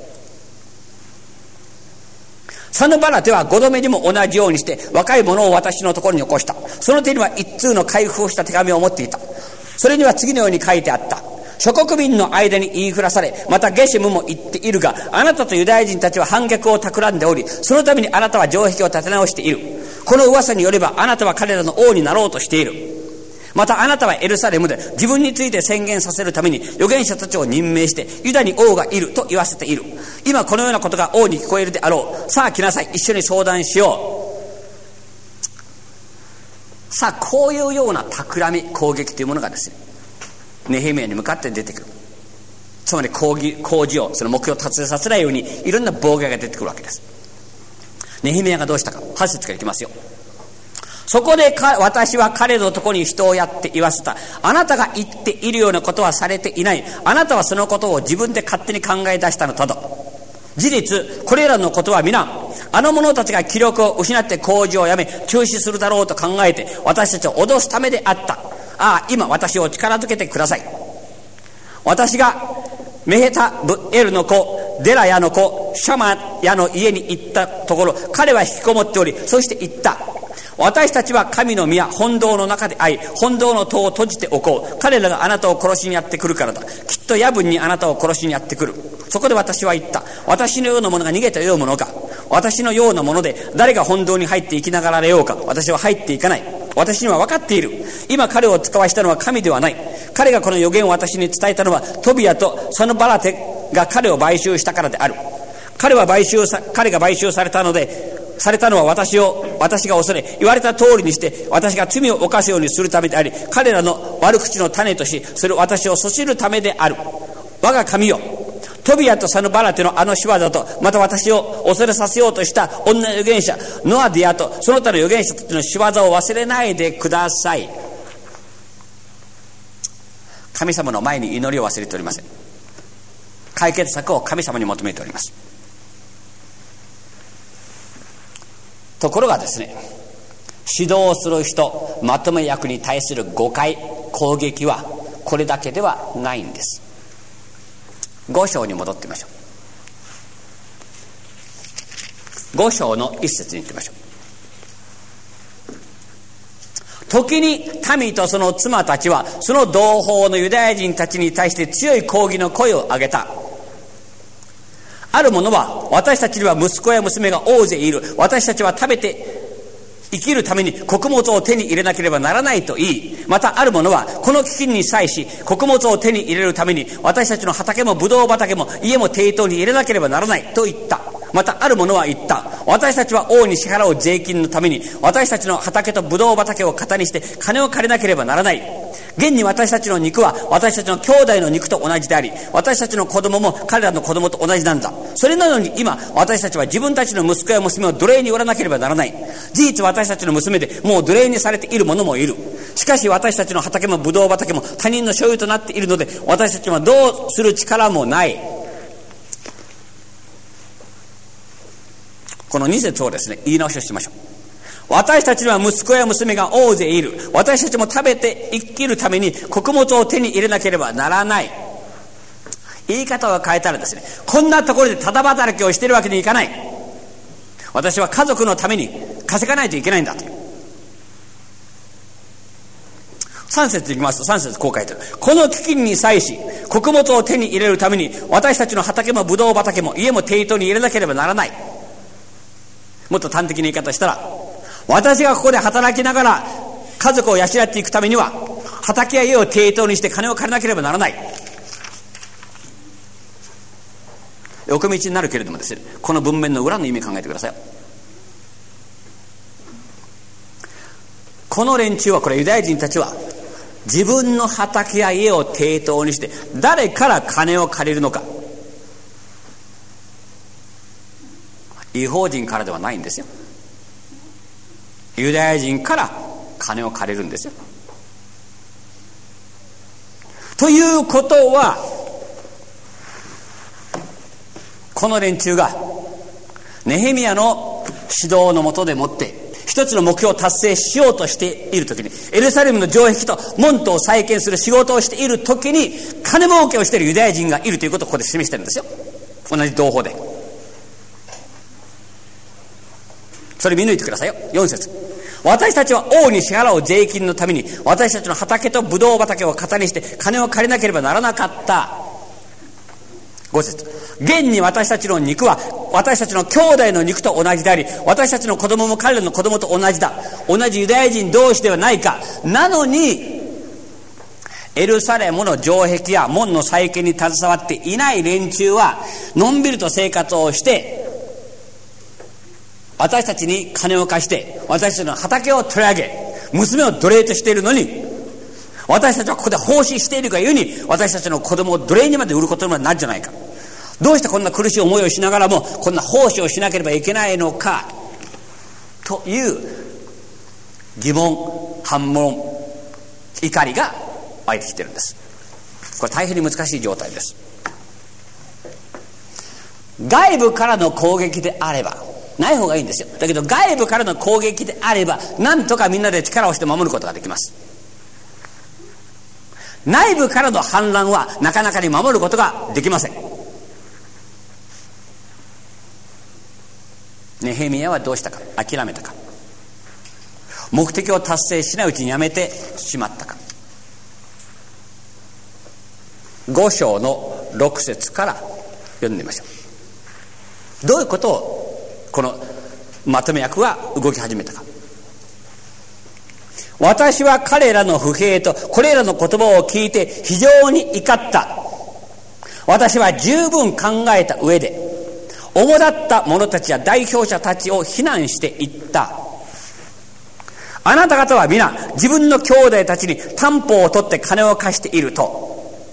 サヌバラテは5度目にも同じようにして若い者を私のところに起こした。その手には一通の開封した手紙を持っていた。それには次のように書いてあった。諸国民の間に言いふらされ、またゲシュムも言っているが、あなたとユダヤ人たちは反逆を企んでおり、そのためにあなたは城壁を建て直している。この噂によればあなたは彼らの王になろうとしている。またあなたはエルサレムで自分について宣言させるために預言者たちを任命して、ユダに王がいると言わせている。今このようなことが王に聞こえるであろう。さあ来なさい、一緒に相談しよう。さあ、こういうような企み、攻撃というものがですね、ネヘミヤに向かって出てくる。つまり工事を、その目標を達成させないようにいろんな妨害が出てくるわけです。ネヘミヤがどうしたか、8節からいきますよ。 そこで私は彼のところに人をやって言わせた。あなたが言っているようなことはされていない。あなたはそのことを自分で勝手に考え出したのだと。事実、これらのことは皆、あの者たちが気力を失って工事をやめ、中止するだろうと考えて、私たちを脅すためであった。ああ、今私を力づけてください。私がメヘタブエルの子、デラヤの子、シャマヤの家に行ったところ、彼は引きこもっており、そして言った。私たちは神の宮、本堂の中で会い、本堂の戸を閉じておこう。彼らがあなたを殺しにやってくるからだ。きっと夜分にあなたを殺しにやってくる。そこで私は言った。私のようなものが逃げたようなものか。私のようなもので誰が本堂に入っていきながられようか。私は入っていかない。私には分かっている。今彼を使わしたのは神ではない。彼がこの予言を私に伝えたのはトビアとサヌバラテが彼を買収したからである。彼が買収されたのは私が恐れ、言われた通りにして私が罪を犯すようにするためであり、彼らの悪口の種とし、それを私をそしるためである。我が神よ、トビアとサヌバラテのあの仕業と、また私を恐れさせようとした女預言者ノアディアとその他の預言者たちの仕業を忘れないでください。神様の前に祈りを忘れておりません。解決策を神様に求めております。ところがですね、指導する人、まとめ役に対する誤解、攻撃はこれだけではないんです。5章に戻ってみましょう。5章の一節に行ってみましょう。時に民とその妻たちはその同胞のユダヤ人たちに対して強い抗議の声を上げた。ある者は、私たちには息子や娘が大勢いる。私たちは食べて生きるために穀物を手に入れなければならないと言い、またある者はこの飢饉に際し穀物を手に入れるために私たちの畑もブドウ畑も家も抵当に入れなければならないと言った。またある者は言った。私たちは王に支払う税金のために私たちの畑とブドウ畑を型にして金を借りなければならない。現に私たちの肉は私たちの兄弟の肉と同じであり、私たちの子供も彼らの子供と同じなんだ。それなのに今私たちは自分たちの息子や娘を奴隷に売らなければならない。事実私たちの娘でもう奴隷にされている者もいる。しかし私たちの畑もブドウ畑も他人の所有となっているので、私たちはどうする力もない。この2節をですね、言い直しをしましょう。私たちには息子や娘が大勢いる。私たちも食べて生きるために穀物を手に入れなければならない。言い方を変えたらですね、こんなところでただ働きをしているわけにいかない。私は家族のために稼がないといけないんだと。3節いきますと、3節こう書いてある。この飢饉に際し穀物を手に入れるために私たちの畑もブドウ畑も家も抵当に入れなければならない。もっと端的な言い方したら、私がここで働きながら家族を養っていくためには畑や家を抵当にして金を借りなければならない。横道になるけれどもですね、この文面の裏の意味を考えてください。この連中は、これユダヤ人たちは自分の畑や家を抵当にして誰から金を借りるのか。違法人からではないんですよ。ユダヤ人から金を借りるんですよ。ということは、この連中がネヘミヤの指導の下でもって一つの目標を達成しようとしているときに、エルサレムの城壁と門徒を再建する仕事をしているときに金儲けをしているユダヤ人がいるということをここで示しているんですよ。同じ同胞で。それ見抜いてくださいよ。4節。私たちは王に支払う税金のために私たちの畑とブドウ畑を型にして金を借りなければならなかった。5節。現に私たちの肉は私たちの兄弟の肉と同じであり、私たちの子供も彼らの子供と同じだ。同じユダヤ人同士ではないか。なのにエルサレムの城壁や門の再建に携わっていない連中はのんびりと生活をして私たちに金を貸して私たちの畑を取り上げ娘を奴隷としているのに、私たちはここで奉仕しているがゆえに私たちの子供を奴隷にまで売ることになるんじゃないか。どうしてこんな苦しい思いをしながらもこんな奉仕をしなければいけないのかという疑問、反問、怒りが湧いてきてるんです。これ大変に難しい状態です。外部からの攻撃であればない方がいいんですよ。だけど外部からの攻撃であればなんとかみんなで力をして守ることができます。内部からの反乱はなかなかに守ることができません。ネヘミヤはどうしたか、諦めたか、目的を達成しないうちにやめてしまったか。5章の6節から読んでみましょう。どういうことをこのまとめ役は動き始めたか。私は彼らの不平とこれらの言葉を聞いて非常に怒った。私は十分考えた上で主だった者たちや代表者たちを非難していった。あなた方は皆自分の兄弟たちに担保を取って金を貸していると。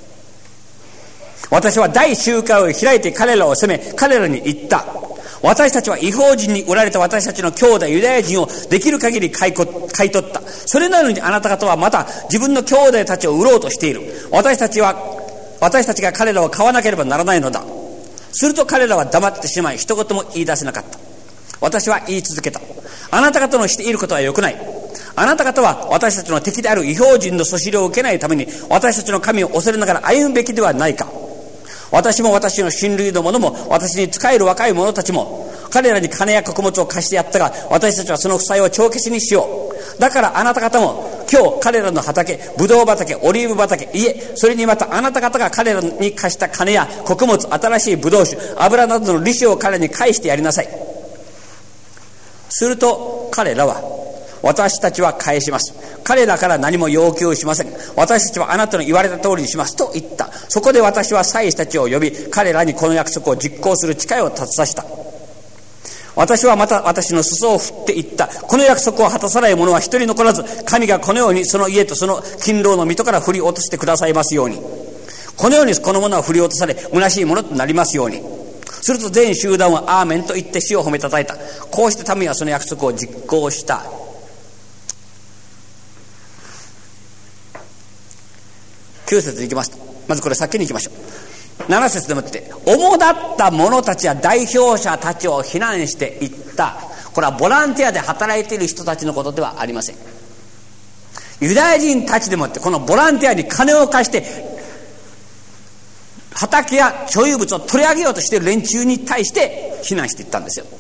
私は大集会を開いて彼らを責め、彼らに言った。私たちは異邦人に売られた私たちの兄弟ユダヤ人をできる限り買い取った。それなのにあなた方はまた自分の兄弟たちを売ろうとしている。私たちが彼らを買わなければならないのだ。すると彼らは黙ってしまい一言も言い出せなかった。私は言い続けた。あなた方のしていることは良くない。あなた方は私たちの敵である異邦人のそしりを受けないために私たちの神を恐れながら歩むべきではないか。私も私の親類の者も私に仕える若い者たちも彼らに金や穀物を貸してやったが、私たちはその負債を帳消しにしよう。だからあなた方も今日彼らの畑、ブドウ畑、オリーブ畑、それにまたあなた方が彼らに貸した金や穀物、新しいブドウ酒、油などの利子を彼らに返してやりなさい。すると彼らは、私たちは返します。彼らから何も要求しません。私たちはあなたの言われた通りにしますと言った。そこで私は祭司たちを呼び、彼らにこの約束を実行する誓いを立てさせた。私はまた私の裾を振って言った。この約束を果たさない者は一人残らず、神がこのようにその家とその勤労の水戸から振り落としてくださいますように。このようにこの者は振り落とされ、虚しいものとなりますように。すると全集団はアーメンと言って主を褒めたたえた。こうして民はその約束を実行した。9節いきますと、まずこれ先に行きましょう。7節でもって、主だった者たちや代表者たちを非難していった。これはボランティアで働いている人たちのことではありません。ユダヤ人たちでもってこのボランティアに金を貸して畑や所有物を取り上げようとしている連中に対して非難していったんですよ。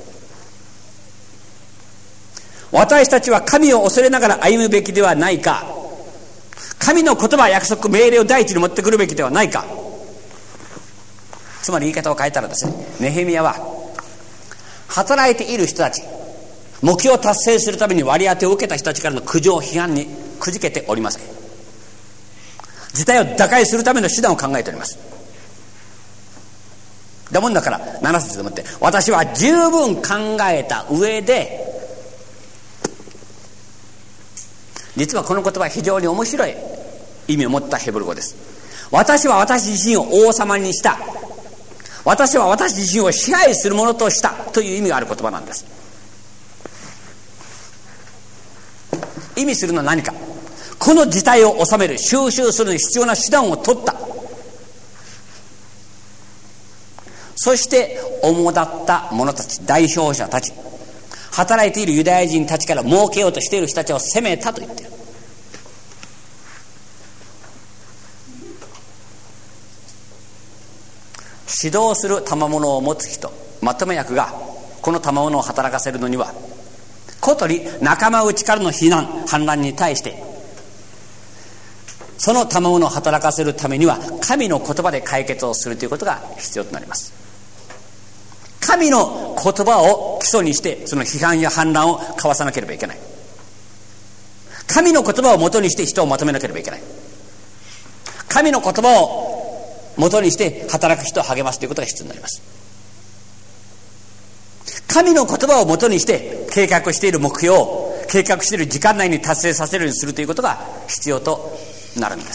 私たちは神を恐れながら歩むべきではないか。神の言葉、約束、命令を第一に持ってくるべきではないか。つまり言い方を変えたらですね、ネヘミヤは働いている人たち、目標を達成するために割り当てを受けた人たちからの苦情、批判にくじけておりません。事態を打開するための手段を考えております。だもんだから7節でもって、私は十分考えた上で、実はこの言葉は非常に面白い意味を持ったヘブル語です。私は私自身を王様にした。私は私自身を支配するものとしたという意味がある言葉なんです。意味するのは何か。この事態を収める、収拾するのに必要な手段を取った。そして主だった者たち、代表者たち、働いているユダヤ人たちから儲けようとしている人たちを責めたと言っている。指導する賜物を持つ人、まとめ役がこの賜物を働かせるのには、ことに仲間内からの非難、反乱に対してその賜物を働かせるためには神の言葉で解決をするということが必要となります。神の言葉を基礎にしてその批判や反乱をかわさなければいけない。神の言葉を元にして人をまとめなければいけない。神の言葉を元にして働く人を励ますということが必要になります。神の言葉を元にして計画している目標を計画している時間内に達成させるようにするということが必要となるんです。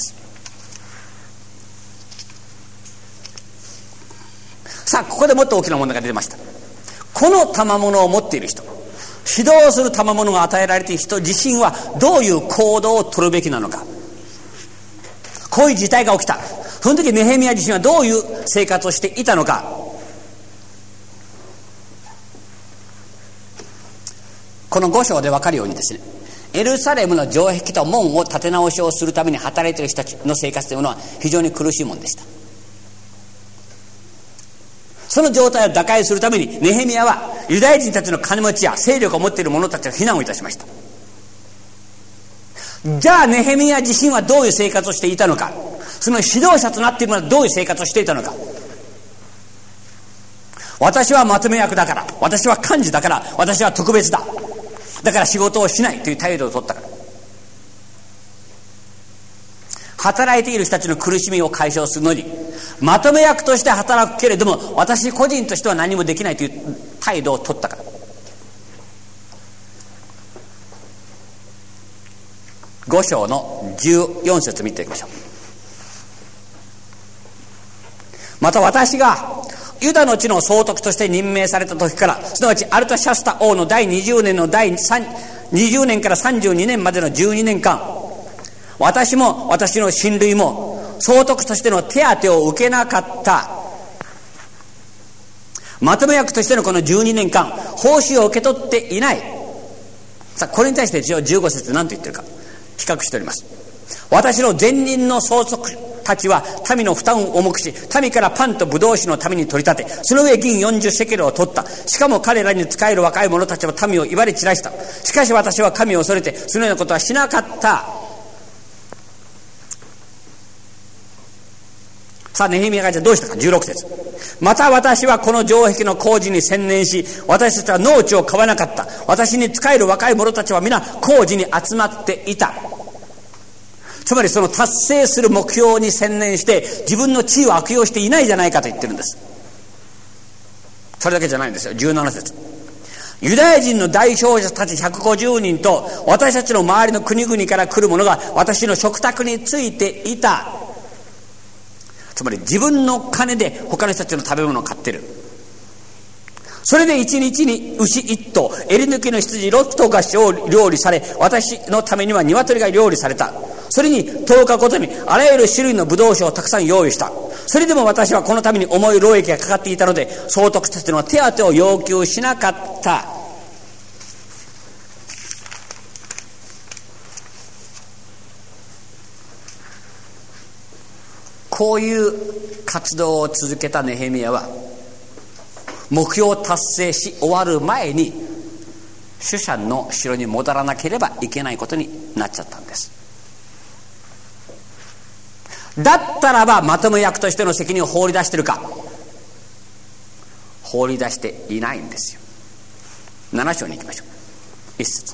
さあ、ここでもっと大きな問題が出てました。この賜物を持っている人、 指導する賜物が与えられている人自身はどういう行動を取るべきなのか。こういう事態が起きた。その時ネヘミヤ自身はどういう生活をしていたのか。この5章で分かるようにですね、エルサレムの城壁と門を建て直しをするために働いている人たちの生活というのは非常に苦しいものでした。その状態を打開するためにネヘミヤはユダヤ人たちの金持ちや勢力を持っている者たちを非難をいたしました。じゃあネヘミヤ自身はどういう生活をしていたのか、その指導者となっているのはどういう生活をしていたのか。私はまとめ役だから、私は幹事だから、私は特別だ、だから仕事をしないという態度を取ったから。働いている人たちの苦しみを解消するのにまとめ役として働くけれども私個人としては何もできないという態度を取ったから。5章の14節見ていきましょう。また私がユダの地の総督として任命された時から、すなわちアルタシャスタ王の第20年の20年から32年までの12年間、私も私の親類も総督としての手当を受けなかった。まとめ役としてのこの12年間報酬を受け取っていない。さあこれに対して15節何と言ってるか比較しております。私の前任の総督たちは民の負担を重くし、民からパンとブドウ酒のために取り立て、その上銀40シェケルを取った。しかも彼らに仕える若い者たちは民を威張り散らした。しかし私は神を恐れてそのようなことはしなかった。さあネヘミヤがじゃあどうしたか。16節。また私はこの城壁の工事に専念し、私たちは農地を買わなかった。私に仕える若い者たちは皆工事に集まっていた。つまりその達成する目標に専念して自分の地位を悪用していないじゃないかと言ってるんです。それだけじゃないんですよ。17節。ユダヤ人の代表者たち150人と私たちの周りの国々から来る者が私の食卓についていた。つまり自分の金で他の人たちの食べ物を買ってる。それで1日に牛1頭、襟抜きの羊6頭が料理され、私のためには鶏が料理された。それに10日ごとにあらゆる種類のブドウ酒をたくさん用意した。それでも私はこのために重い労役がかかっていたので総督としての手当を要求しなかった。こういう活動を続けたネヘミヤは目標を達成し終わる前にシュシャンの城に戻らなければいけないことになっちゃったんです。だったらばまとめ役としての責任を放り出してるか。放り出していないんですよ。7章に行きましょう。1節。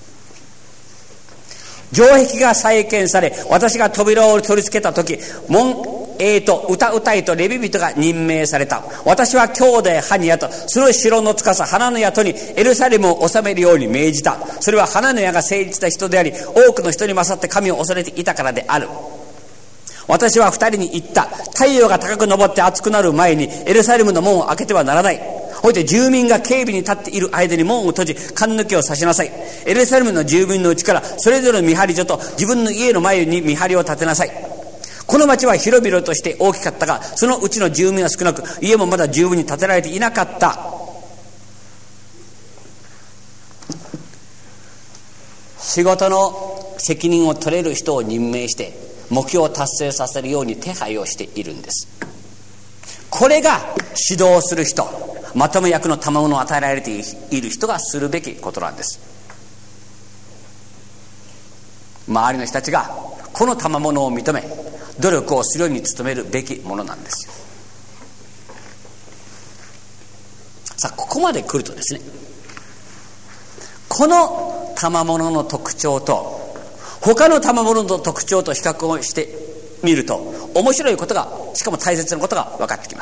城壁が再建され私が扉を取り付けた時、歌うたいとレビ人が任命された。私は兄弟ハニヤとその城の司ハナヌヤとにエルサレムを治めるように命じた。それはハナヌヤが誠実な人であり多くの人に勝って神を恐れていたからである。私は二人に言った。太陽が高く昇って暑くなる前にエルサレムの門を開けてはならない。ほいで住民が警備に立っている間に門を閉じ缶抜けをさしなさい。エルサレムの住民のうちからそれぞれの見張り所と自分の家の前に見張りを立てなさい。この町は広々として大きかったがそのうちの住民は少なく家もまだ十分に建てられていなかった。仕事の責任を取れる人を任命して目標を達成させるように手配をしているんです。これが指導する人、まとめ役の賜物を与えられている人がするべきことなんです。周りの人たちがこの賜物を認め努力をするように努めるべきものなんですよ。さあここまで来るとですね、この賜物の特徴と他の賜物の特徴と比較をしてみると面白いことが、しかも大切なことが分かってきます。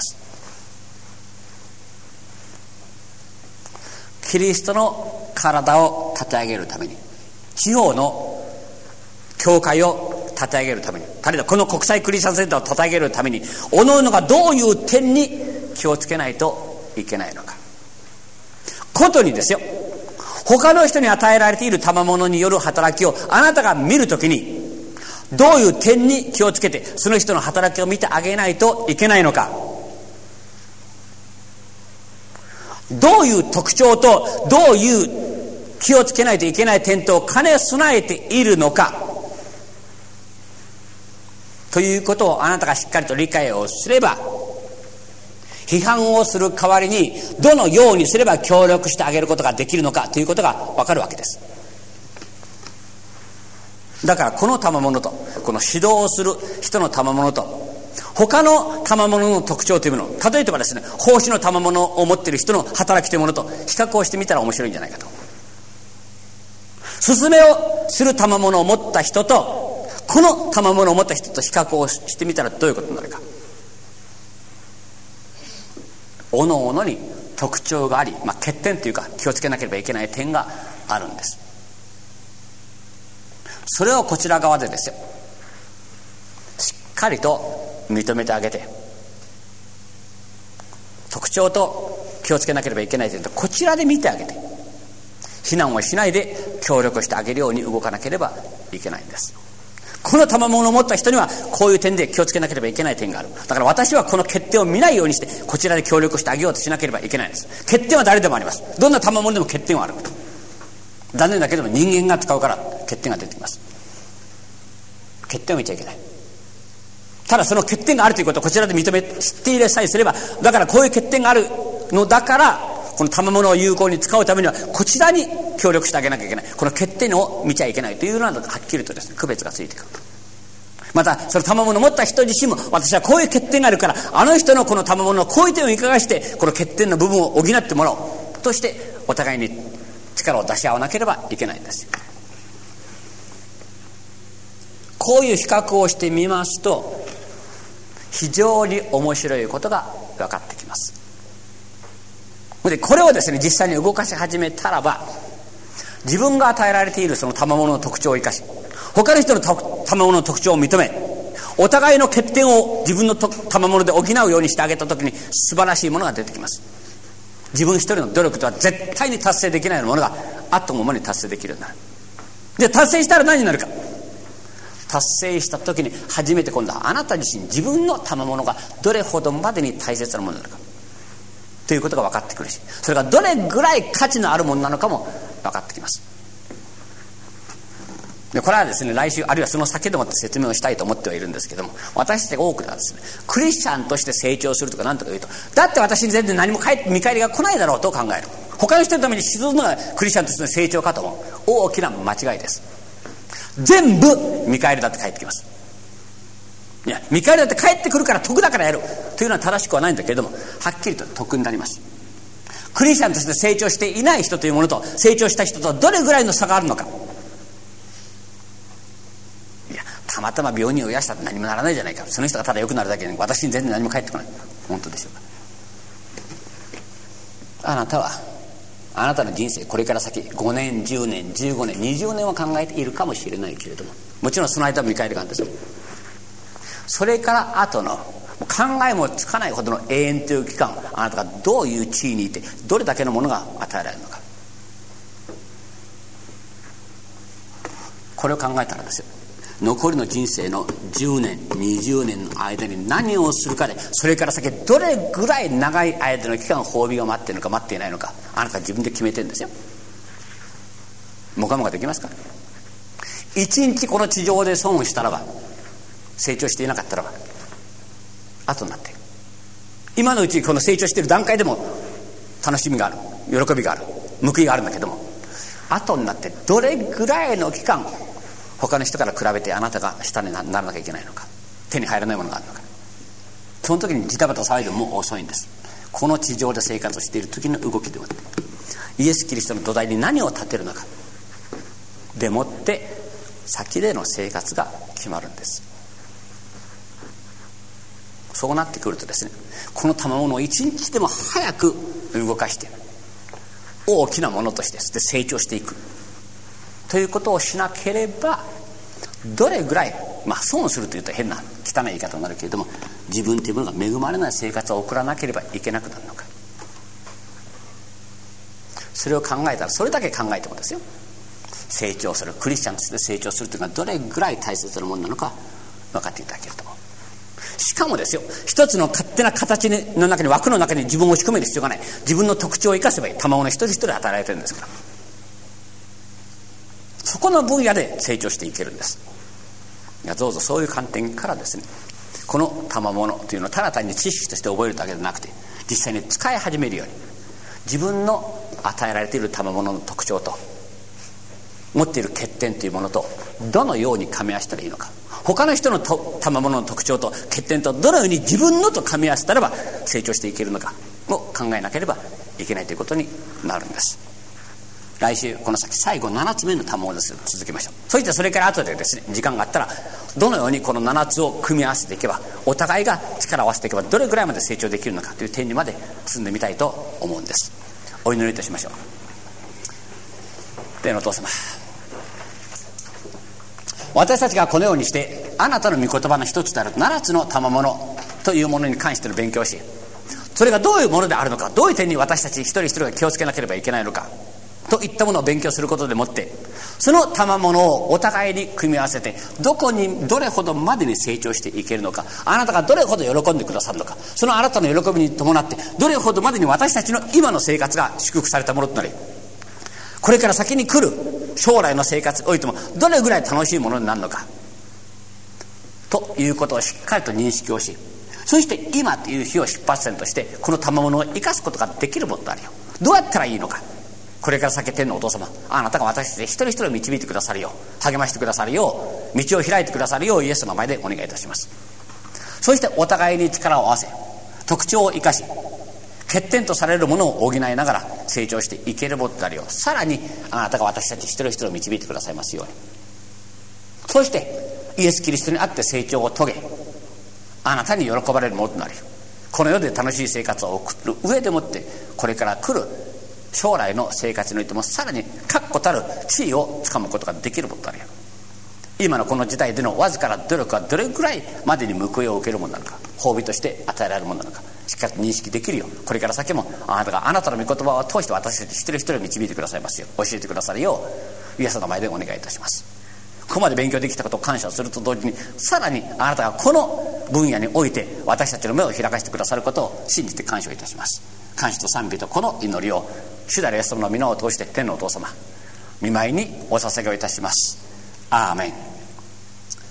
キリストの体を立て上げるために、地方の教会を立て上げるために、あるいはこの国際クリスチャンセンターを立て上げるために各々がどういう点に気をつけないといけないのか。ことにですよ、 他の人に与えられている賜物による働きをあなたが見るときに、どういう点に気をつけてその人の働きを見てあげないといけないのか、どういう特徴とどういう気をつけないといけない点と兼ね備えているのかということをあなたがしっかりと理解をすれば、批判をする代わりにどのようにすれば協力してあげることができるのかということが分かるわけです。だからこの賜物と、この指導をする人の賜物と他の賜物の特徴というもの、例えばですね、奉仕の賜物を持っている人の働きというものと比較をしてみたら面白いんじゃないかと。勧めをする賜物を持った人とこの賜物を持った人と比較をしてみたらどういうことになるか。おのおのに特徴があり、欠点というか気をつけなければいけない点があるんです。それをこちら側でですよ、しっかりと認めてあげて、特徴と気をつけなければいけない点とこちらで見てあげて、非難をしないで協力してあげるように動かなければいけないんです。この賜物を持った人にはこういう点で気をつけなければいけない点がある。だから私はこの欠点を見ないようにしてこちらで協力してあげようとしなければいけないんです。欠点は誰でもあります。どんな賜物でも欠点はある。残念だけども人間が使うから欠点が出てきます。欠点を見ちゃいけない。ただその欠点があるということをこちらで認め知っていれさえすれば、だからこういう欠点があるのだからこの賜物を有効に使うためにはこちらに協力してあげなきゃいけない、この欠点を見ちゃいけないというのははっきりとですね、区別がついてくる。またその賜物を持った人自身も、私はこういう欠点があるからあの人のこの賜物のこういう点を生かしてこの欠点の部分を補ってもらおうとしてお互いに力を出し合わなければいけないんです。こういう比較をしてみますと非常に面白いことが分かってきます。でこれをですね、実際に動かし始めたらば、自分が与えられているその賜物の特徴を生かし、他の人の賜物の特徴を認め、お互いの欠点を自分の賜物で補うようにしてあげたときに素晴らしいものが出てきます。自分一人の努力とは絶対に達成できないものがあっという間に達成できるようになる。で達成したら何になるか。達成した時に初めて今度はあなた自身、自分の賜物がどれほどまでに大切なものになるかということが分かってくるし、それがどれぐらい価値のあるものなのかも分かってきます。でこれはですね、来週あるいはその先でもって説明をしたいと思ってはいるんですけども、私たちが多くはですね、クリスチャンとして成長するとか何とか言うと、だって私に全然何も見返りが来ないだろうと考える。他の人のために沈むのがクリスチャンとしての成長かと思う。大きな間違いです。全部見返りだって返ってきます。いや、見返りだって返ってくるから得だからやるというのは正しくはないんだけれども、はっきりと得になります。クリスチャンとして成長していない人というものと成長した人とどれぐらいの差があるのか。いや、たまたま病人を癒したって何もならないじゃないか、その人がただ良くなるだけで私に全然何も返ってこない。本当でしょうか。あなたはあなたの人生これから先5年10年15年20年を考えているかもしれないけれども、もちろんその間も見返りがあるんですよ。それから後の考えもつかないほどの永遠という期間、あなたがどういう地位にいてどれだけのものが与えられるのか、これを考えたらですよ、残りの人生の10年20年の間に何をするかで、それから先どれぐらい長い間の期間褒美が待っているのか待っていないのか、あなたは自分で決めてるんですよ。もかもかできますか。一日この地上で損をしたらば、成長していなかったらば後になっている。今のうちこの成長している段階でも楽しみがある、喜びがある、報いがあるんだけども、後になってどれぐらいの期間他の人から比べてあなたが下にならなきゃいけないのか、手に入らないものがあるのか、その時にジタバタ騒いでももう遅いんです。この地上で生活をしている時の動きでもってイエス・キリストの土台に何を立てるのかでもって先での生活が決まるんです。そうなってくるとですね、この賜物を一日でも早く動かして大きなものとして成長していくということをしなければ、どれぐらい損するというと変な汚い言い方になるけれども、自分というものが恵まれない生活を送らなければいけなくなるのか。 それを考えたら、それだけ考えてもですよ、成長する、クリスチャンとして成長するというのはどれぐらい大切なものなのか分かっていただけると思う。しかもですよ、一つの勝手な形の中に、枠の中に自分を押し込める必要がない。自分の特徴を生かせばいい。賜物一人一人与えられてるんですから、そこの分野で成長していけるんです。いや、どうぞそういう観点からですね、この賜物というのをただ単に知識として覚えるだけでなくて、実際に使い始めるように、自分の与えられている賜物の特徴と持っている欠点というものとどのように噛み合わせたらいいのか、他の人の賜物の特徴と欠点とどのように自分のと噛み合わせたらば成長していけるのかを考えなければいけないということになるんです。来週この先最後7つ目の賜物です。続けましょう。そしてそれから後でですね、時間があったらどのようにこの7つを組み合わせていけば、お互いが力を合わせていけばどれぐらいまで成長できるのかという点にまで進んでみたいと思うんです。お祈りいたしましょう。天のお父様、私たちがこのようにしてあなたの御言葉の一つである7つの賜物というものに関しての勉強をし、それがどういうものであるのか、どういう点に私たち一人一人が気をつけなければいけないのかといったものを勉強することでもって、その賜物をお互いに組み合わせてどれほどまでに成長していけるのか、あなたがどれほど喜んでくださるのか、そのあなたの喜びに伴ってどれほどまでに私たちの今の生活が祝福されたものとなり、これから先に来る将来の生活においてもどれぐらい楽しいものになるのかということをしっかりと認識をし、そして今という日を出発点としてこの賜物を生かすことができるものであるよ。どうやったらいいのか、これから先天のお父様、あなたが私たち一人一人を導いてくださるよう、励ましてくださるよう、道を開いてくださるようイエスの名前でお願いいたします。そしてお互いに力を合わせ、特徴を生かし、欠点とされるものを補いながら成長していけるものであるよう、さらにあなたが私たち一人一人を導いてくださいますように。そしてイエス・キリストにあって成長を遂げ、あなたに喜ばれるものとなるよ。この世で楽しい生活を送る上でもって、これから来る将来の生活においてもさらに確固たる地位をつかむことができるものとなるよ。今のこの時代でのわずかな努力はどれくらいまでに報いを受けるものなのか、褒美として与えられるものなのか、しっかりと認識できるよう、これから先もあなたがあなたの御言葉を通して私たち一人一人を導いてくださいますよう、教えてくださるようイエスの前でお願いいたします。ここまで勉強できたことを感謝すると同時に、さらにあなたがこの分野において私たちの目を開かせてくださることを信じて感謝いたします。感謝と賛美とこの祈りを主なるイエス様の皆を通して天のお父様御前にお捧げをいたします。アーメン。